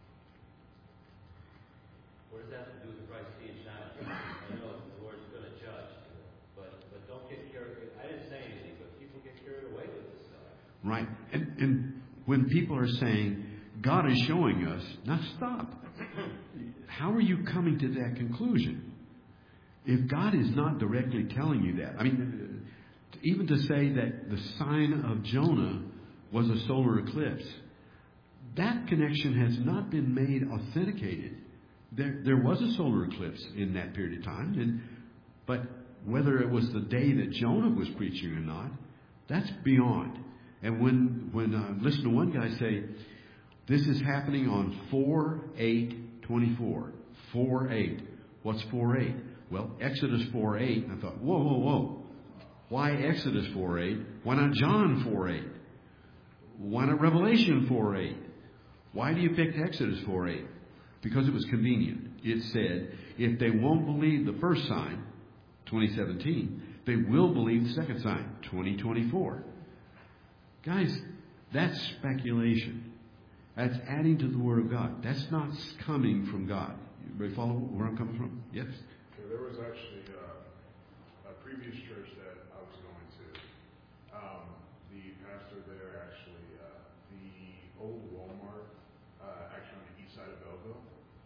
what does that have to do with Christ being shining? I know the Lord's going to judge, but don't get carried. I didn't say anything, but people get carried away with this stuff. Right. And when people are saying, God is showing us, now stop. How are you coming to that conclusion? If God is not directly telling you that, I mean, even to say that the sign of Jonah was a solar eclipse, that connection has not been made authenticated. There was a solar eclipse in that period of time, but whether it was the day that Jonah was preaching or not, that's beyond. And when listen to one guy say, this is happening on 4/8/24. 4/8. What's 4/8? Well, Exodus 4/8. And I thought, whoa. Why Exodus 4/8? Why not John 4/8? Why not Revelation 4/8? Why do you pick Exodus 4/8? Because it was convenient. It said, if they won't believe the first sign, 2017, they will believe the second sign, 2024. Guys, that's speculation. That's adding to the Word of God. That's not coming from God. You follow where I'm coming from? Yes? Okay, there was actually a previous church that I was going to. The pastor there actually, the old Walmart, actually on the east side of Belleville,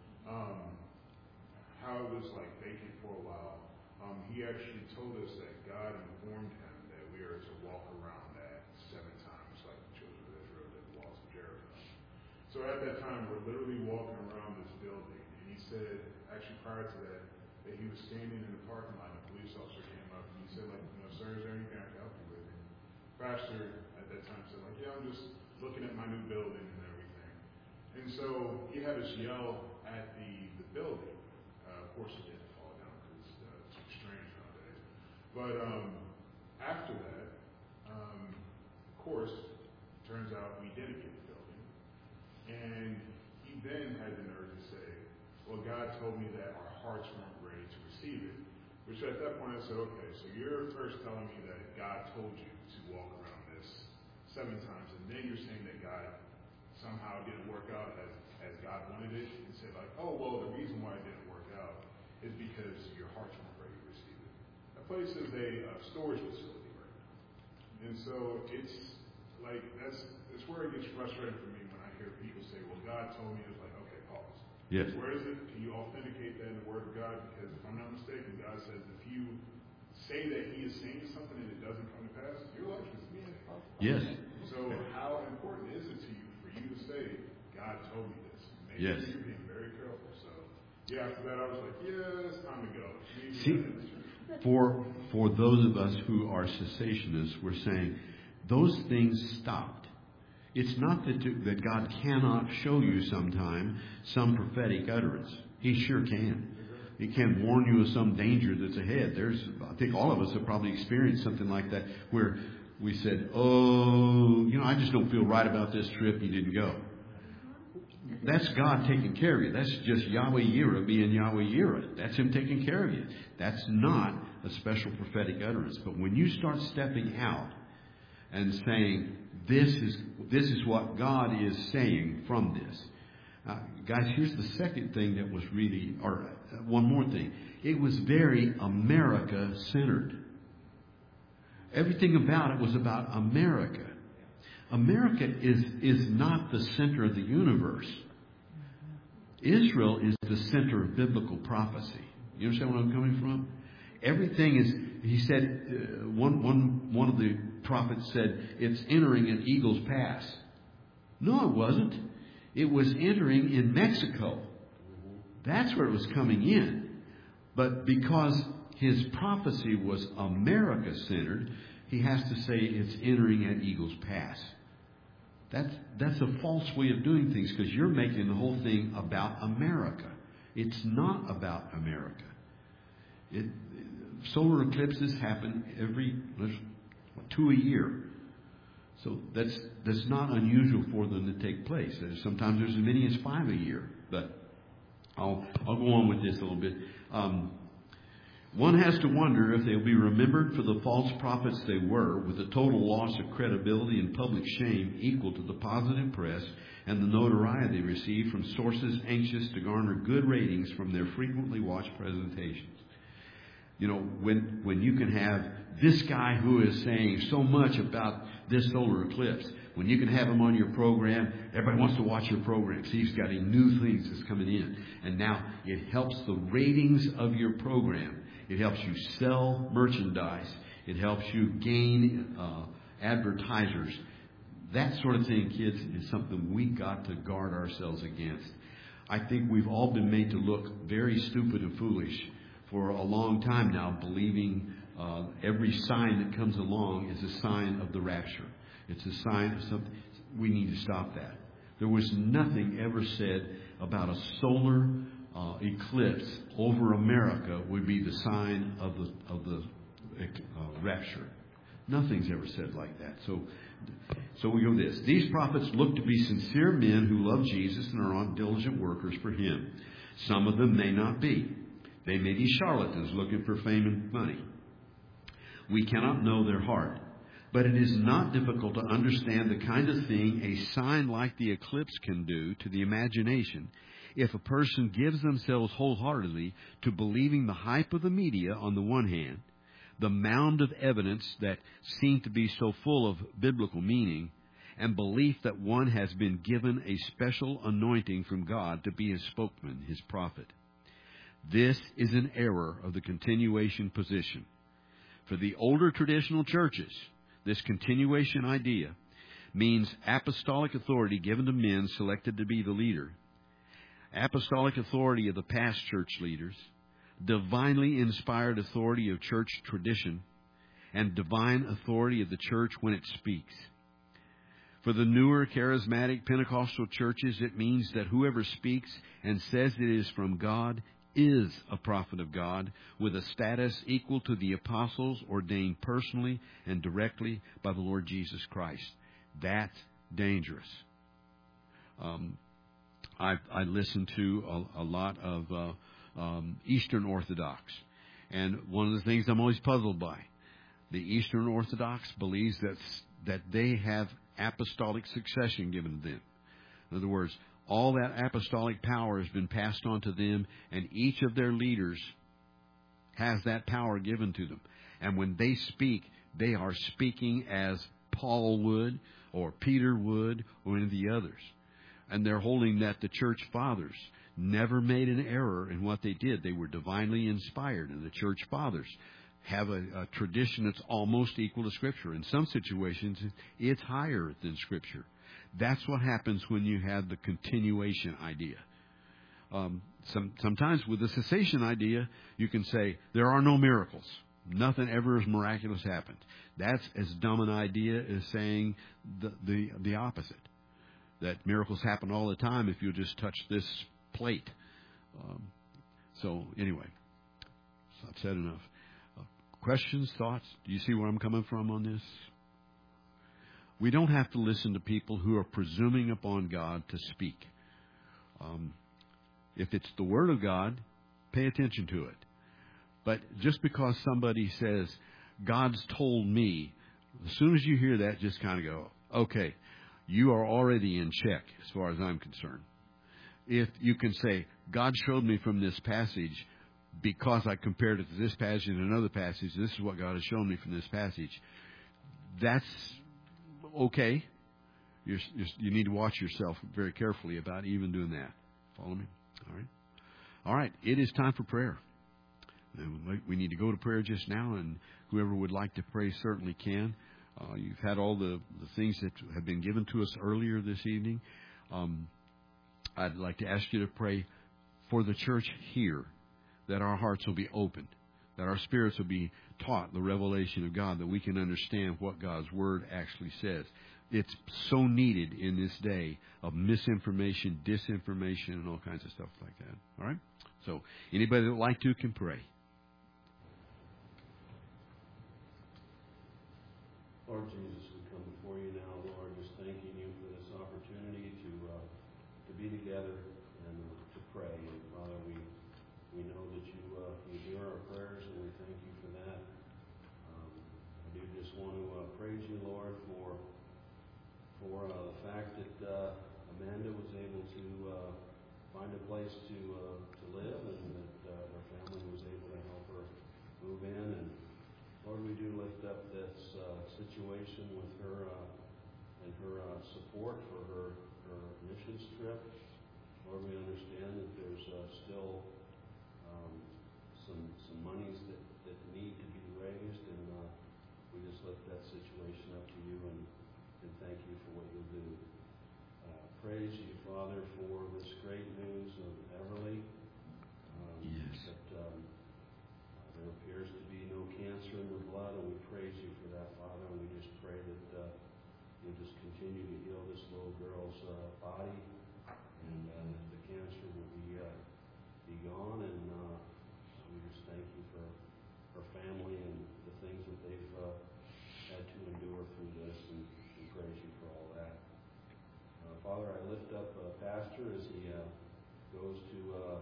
how it was like vacant for a while. He actually told us that God informed him that we are to walk around that 7 times, like the children of Israel did the walls of Jericho. So at that time, we're literally walking around this building, and he said, actually prior to that he was standing in the parking lot, and a police officer came up, and he said, like, sir, is there anything I can help you with? And pastor at that time said, like, yeah, I'm just looking at my new building and everything. And so he had us yell at the building. Of course, it didn't fall down because it's too strange nowadays. But after that, of course, turns out we didn't get the building. And he then had the nerve to say, well, God told me that our hearts weren't ready to receive it. Which at that point I said, okay, so you're first telling me that God told you to walk around this 7 times, and then you're saying that God somehow didn't work out as God wanted it, and say like, oh, well, the reason why it didn't work out is because your hearts weren't ready to receive it. That place is a storage facility right now. And so it's like, that's where it gets frustrating for me when I hear people say, well, God told me. It's like, okay, pause. Yes. Where is it? Can you authenticate that in the Word of God? Because if I'm not mistaken, God says if you say that He is saying something and it doesn't come to pass, your life is being impossible. Yes. So how important is it to you for you to say, God told me this? Maybe Yes. you're being very careful. So yeah, after that I was like, yeah, it's time to go. See, for those of us who are cessationists, we're saying those things stopped. It's not that God cannot show you sometime some prophetic utterance. He sure can. He can warn you of some danger that's ahead. I think all of us have probably experienced something like that where we said, oh, I just don't feel right about this trip. You didn't go. That's God taking care of you. That's just Yahweh Yireh being Yahweh Yireh. That's Him taking care of you. That's not a special prophetic utterance. But when you start stepping out and saying, this is what God is saying from this. Guys, here's the second thing that was really, or one more thing. It was very America-centered. Everything about it was about America. America is not the center of the universe. Israel is the center of biblical prophecy. You understand where I'm coming from? Everything is, he said, one of the prophets said, it's entering an Eagle's Pass. No, it wasn't. It was entering in Mexico. That's where it was coming in. But because his prophecy was America-centered, he has to say it's entering at Eagle's Pass. That's a false way of doing things, because you're making the whole thing about America. It's not about America. Solar eclipses happen every 2 a year. So that's not unusual for them to take place. Sometimes there's as many as 5 a year. But I'll go on with this a little bit. One has to wonder if they'll be remembered for the false prophets they were, with a total loss of credibility and public shame equal to the positive press and the notoriety they receive from sources anxious to garner good ratings from their frequently watched presentations. You know, when you can have this guy who is saying so much about this solar eclipse, when you can have him on your program, everybody wants to watch your program. See, he's got any new things that's coming in. And now it helps the ratings of your program. It helps you sell merchandise. It helps you gain advertisers. That sort of thing, kids, is something we got to guard ourselves against. I think we've all been made to look very stupid and foolish for a long time now, believing every sign that comes along is a sign of the rapture. It's a sign of something. We need to stop that. There was nothing ever said about a solar eclipse over America would be the sign of the rapture. Nothing's ever said like that. So we go this. These prophets look to be sincere men who love Jesus and are diligent workers for Him. Some of them may not be. They may be charlatans looking for fame and money. We cannot know their heart. But it is not difficult to understand the kind of thing a sign like the eclipse can do to the imagination if a person gives themselves wholeheartedly to believing the hype of the media on the one hand, the mound of evidence that seem to be so full of biblical meaning, and belief that one has been given a special anointing from God to be His spokesman, His prophet. This is an error of the continuation position. For the older traditional churches, this continuation idea means apostolic authority given to men selected to be the leader, apostolic authority of the past church leaders, divinely inspired authority of church tradition, and divine authority of the church when it speaks. For the newer charismatic Pentecostal churches, it means that whoever speaks and says it is from God is a prophet of God, with a status equal to the apostles ordained personally and directly by the Lord Jesus Christ. That's dangerous. I listen to a lot of Eastern Orthodox, and one of the things I'm always puzzled by, the Eastern Orthodox believes that they have apostolic succession given to them. In other words, all that apostolic power has been passed on to them, and each of their leaders has that power given to them. And when they speak, they are speaking as Paul would, or Peter would, or any of the others. And they're holding that the church fathers never made an error in what they did. They were divinely inspired, and the church fathers have a tradition that's almost equal to Scripture. In some situations, it's higher than Scripture. That's what happens when you have the continuation idea. Sometimes with the cessation idea, you can say, there are no miracles. Nothing ever as miraculous happened. That's as dumb an idea as saying the opposite. That miracles happen all the time if you just touch this plate. So anyway, I've said enough. Questions, thoughts? Do you see where I'm coming from on this? We don't have to listen to people who are presuming upon God to speak. If it's the Word of God, pay attention to it. But just because somebody says, God's told me, as soon as you hear that, just kind of go, okay, you are already in check as far as I'm concerned. If you can say, God showed me from this passage, because I compared it to this passage and another passage, this is what God has shown me from this passage, that's okay. You need to watch yourself very carefully about even doing that. Follow me? All right. All right. It is time for prayer. We need to go to prayer just now, and whoever would like to pray certainly can. You've had all the things that have been given to us earlier this evening. I'd like to ask you to pray for the church here, that our hearts will be opened, that our spirits will be taught the revelation of God, that we can understand what God's Word actually says. It's so needed in this day of misinformation, disinformation, and all kinds of stuff like that. All right? So anybody that would like to can pray. Lord Jesus, we come before you now, Lord, just thanking you for this opportunity to be together and to pray. And Father, we know that you hear our prayers, and we thank you for that. I do just want to praise you, Lord, for the fact that Amanda was able to find a place to live, and that her family was able to help her move in. And Lord, we do lift up this situation with her and her support for her missions trip. Lord, we understand that there's still some monies that need to be raised, and we just lift that situation up to you and thank you for what you'll do. Praise you, Father, for this great news of Everly. Yes. That there appears to be no cancer in the blood, and we praise you for that, Father. And we just pray that you'll just continue to heal this little girl's body, and that the cancer will be gone. And we just thank you for her family and the things that they've had to endure through this, and praise you for all that. Father, I lift up Pastor as he goes to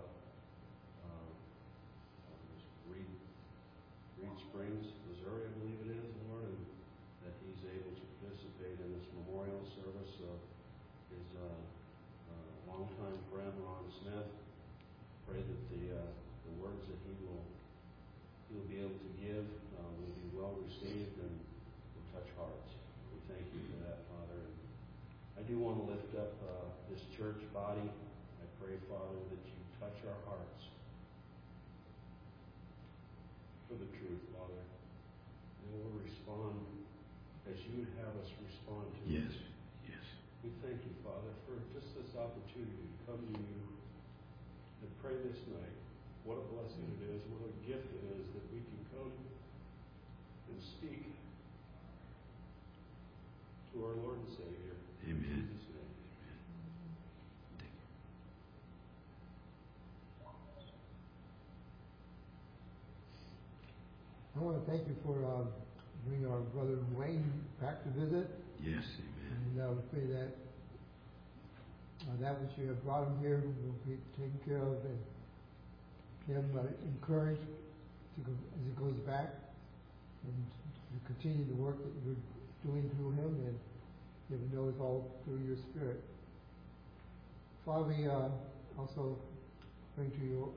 Reed Springs, Missouri, I believe it is, Lord, and that he's able to participate in this memorial service of his longtime friend, Ron Smith. Pray that the words that he'll be able to give will be well received and will touch hearts. We thank you for that, Father. And I do want to lift up this church body. I pray, Father, that you touch our hearts for the truth, Father. And we'll respond as you would have us respond to Yes. it. Yes. We thank you, Father, for just this opportunity to come to you and pray this night. What a blessing it is, what a gift it is that we can come and speak to our Lord and Savior. Amen. In Jesus' name. I want to thank you for bringing our brother Wayne back to visit. Yes, amen. And we pray that that which you have brought him here will be taken care of, and him encouraged as he goes back, and to continue the work that you're doing through him, and you know it's all through your Spirit. Father, we also bring to you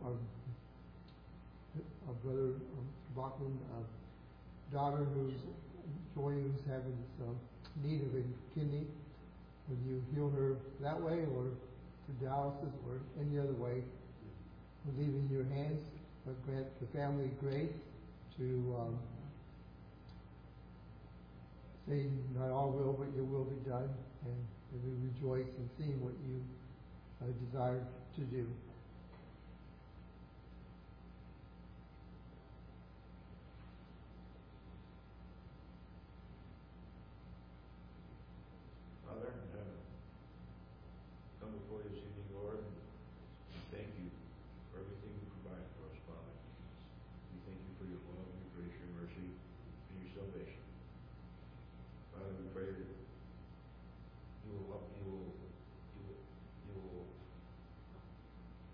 our brother Bachman, daughter who's having this need of a kidney. Would you heal her that way, or to dialysis, or any other way? We leave in your hands, but grant the family grace to say, not our will, but your will be done, and we rejoice in seeing what you desire to do. Father in heaven, come before you this evening, Lord, and thank you for everything you provide for us, Father. We thank you for your love, your grace, your mercy, and your salvation. Father, we pray that you will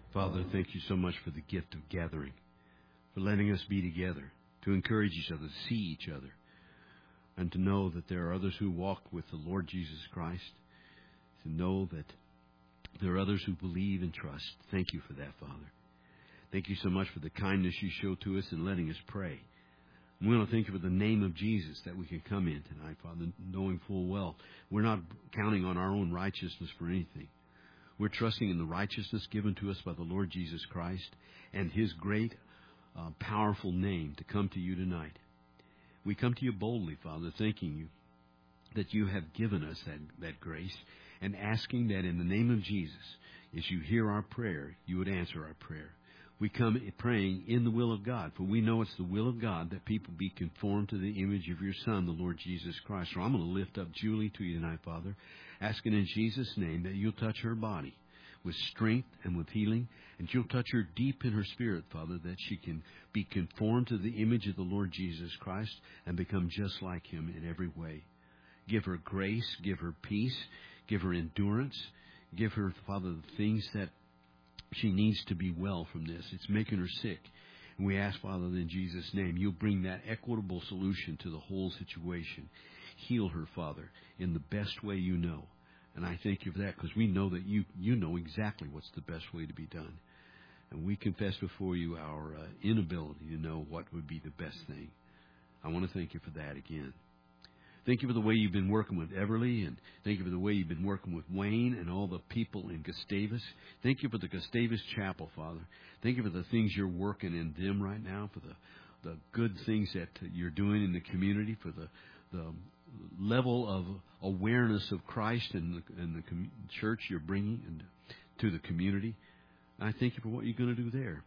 Father, thank you so much for the gift of gathering, for letting us be together, to encourage each other, to see each other, and to know that there are others who walk with the Lord Jesus Christ, to know that there are others who believe and trust. Thank you for that, Father. Thank you so much for the kindness you show to us in letting us pray. And we want to thank you for the name of Jesus that we can come in tonight, Father, knowing full well we're not counting on our own righteousness for anything. We're trusting in the righteousness given to us by the Lord Jesus Christ and His great, powerful name to come to you tonight. We come to you boldly, Father, thanking you that you have given us that grace and asking that in the name of Jesus, as you hear our prayer, you would answer our prayer. We come praying in the will of God, for we know it's the will of God that people be conformed to the image of your Son, the Lord Jesus Christ. So I'm going to lift up Julie to you tonight, Father, asking in Jesus' name that you'll touch her body with strength and with healing, and you'll touch her deep in her spirit, Father, that she can be conformed to the image of the Lord Jesus Christ and become just like Him in every way. Give her grace, give her peace, give her endurance, give her, Father, the things that she needs to be well from this. It's making her sick. And we ask, Father, in Jesus' name, you'll bring that equitable solution to the whole situation. Heal her, Father, in the best way you know. And I thank you for that, because we know that you know exactly what's the best way to be done. And we confess before you our inability to know what would be the best thing. I want to thank you for that again. Thank you for the way you've been working with Everly, and thank you for the way you've been working with Wayne and all the people in Gustavus. Thank you for the Gustavus Chapel, Father. Thank you for the things you're working in them right now, for the good things that you're doing in the community, for the level of awareness of Christ and the church you're bringing to the community. I thank you for what you're going to do there.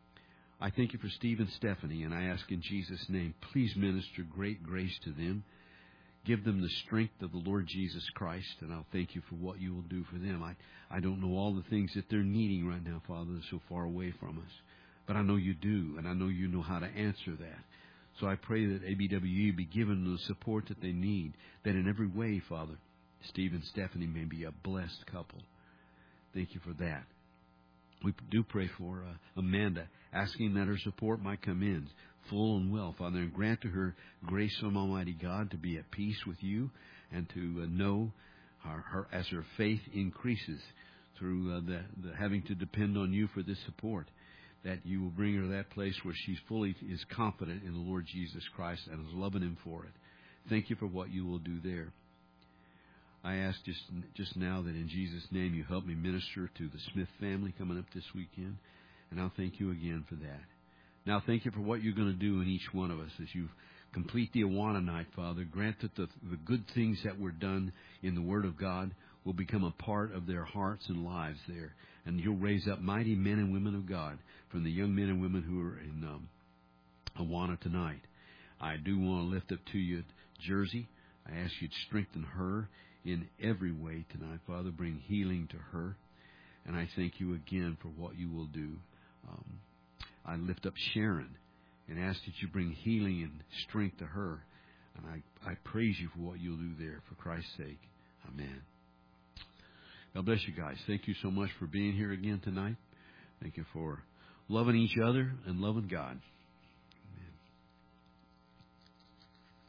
I thank you for Steve and Stephanie, and I ask in Jesus' name, please minister great grace to them. Give them the strength of the Lord Jesus Christ, and I'll thank you for what you will do for them. I don't know all the things that they're needing right now, Father, they're so far away from us. But I know you do, and I know you know how to answer that. So I pray that ABWE be given the support that they need, that in every way, Father, Steve and Stephanie may be a blessed couple. Thank you for that. We do pray for Amanda, asking that her support might come in full and well, Father, and grant to her grace from Almighty God to be at peace with you and to know her as her faith increases through the having to depend on you for this support, that you will bring her to that place where she fully is confident in the Lord Jesus Christ and is loving Him for it. Thank you for what you will do there. I ask just now that in Jesus' name you help me minister to the Smith family coming up this weekend, and I'll thank you again for that. Now thank you for what you're going to do in each one of us as you complete the Awana night, Father. Grant that the good things that were done in the Word of God will become a part of their hearts and lives there, and you'll raise up mighty men and women of God from the young men and women who are in Awana tonight. I do want to lift up to you Jersey. I ask you to strengthen her in every way tonight, Father. Bring healing to her. And I thank you again for what you will do. I lift up Sharon and ask that you bring healing and strength to her. And I praise you for what you'll do there, for Christ's sake. Amen. God bless you guys. Thank you so much for being here again tonight. Thank you for loving each other and loving God.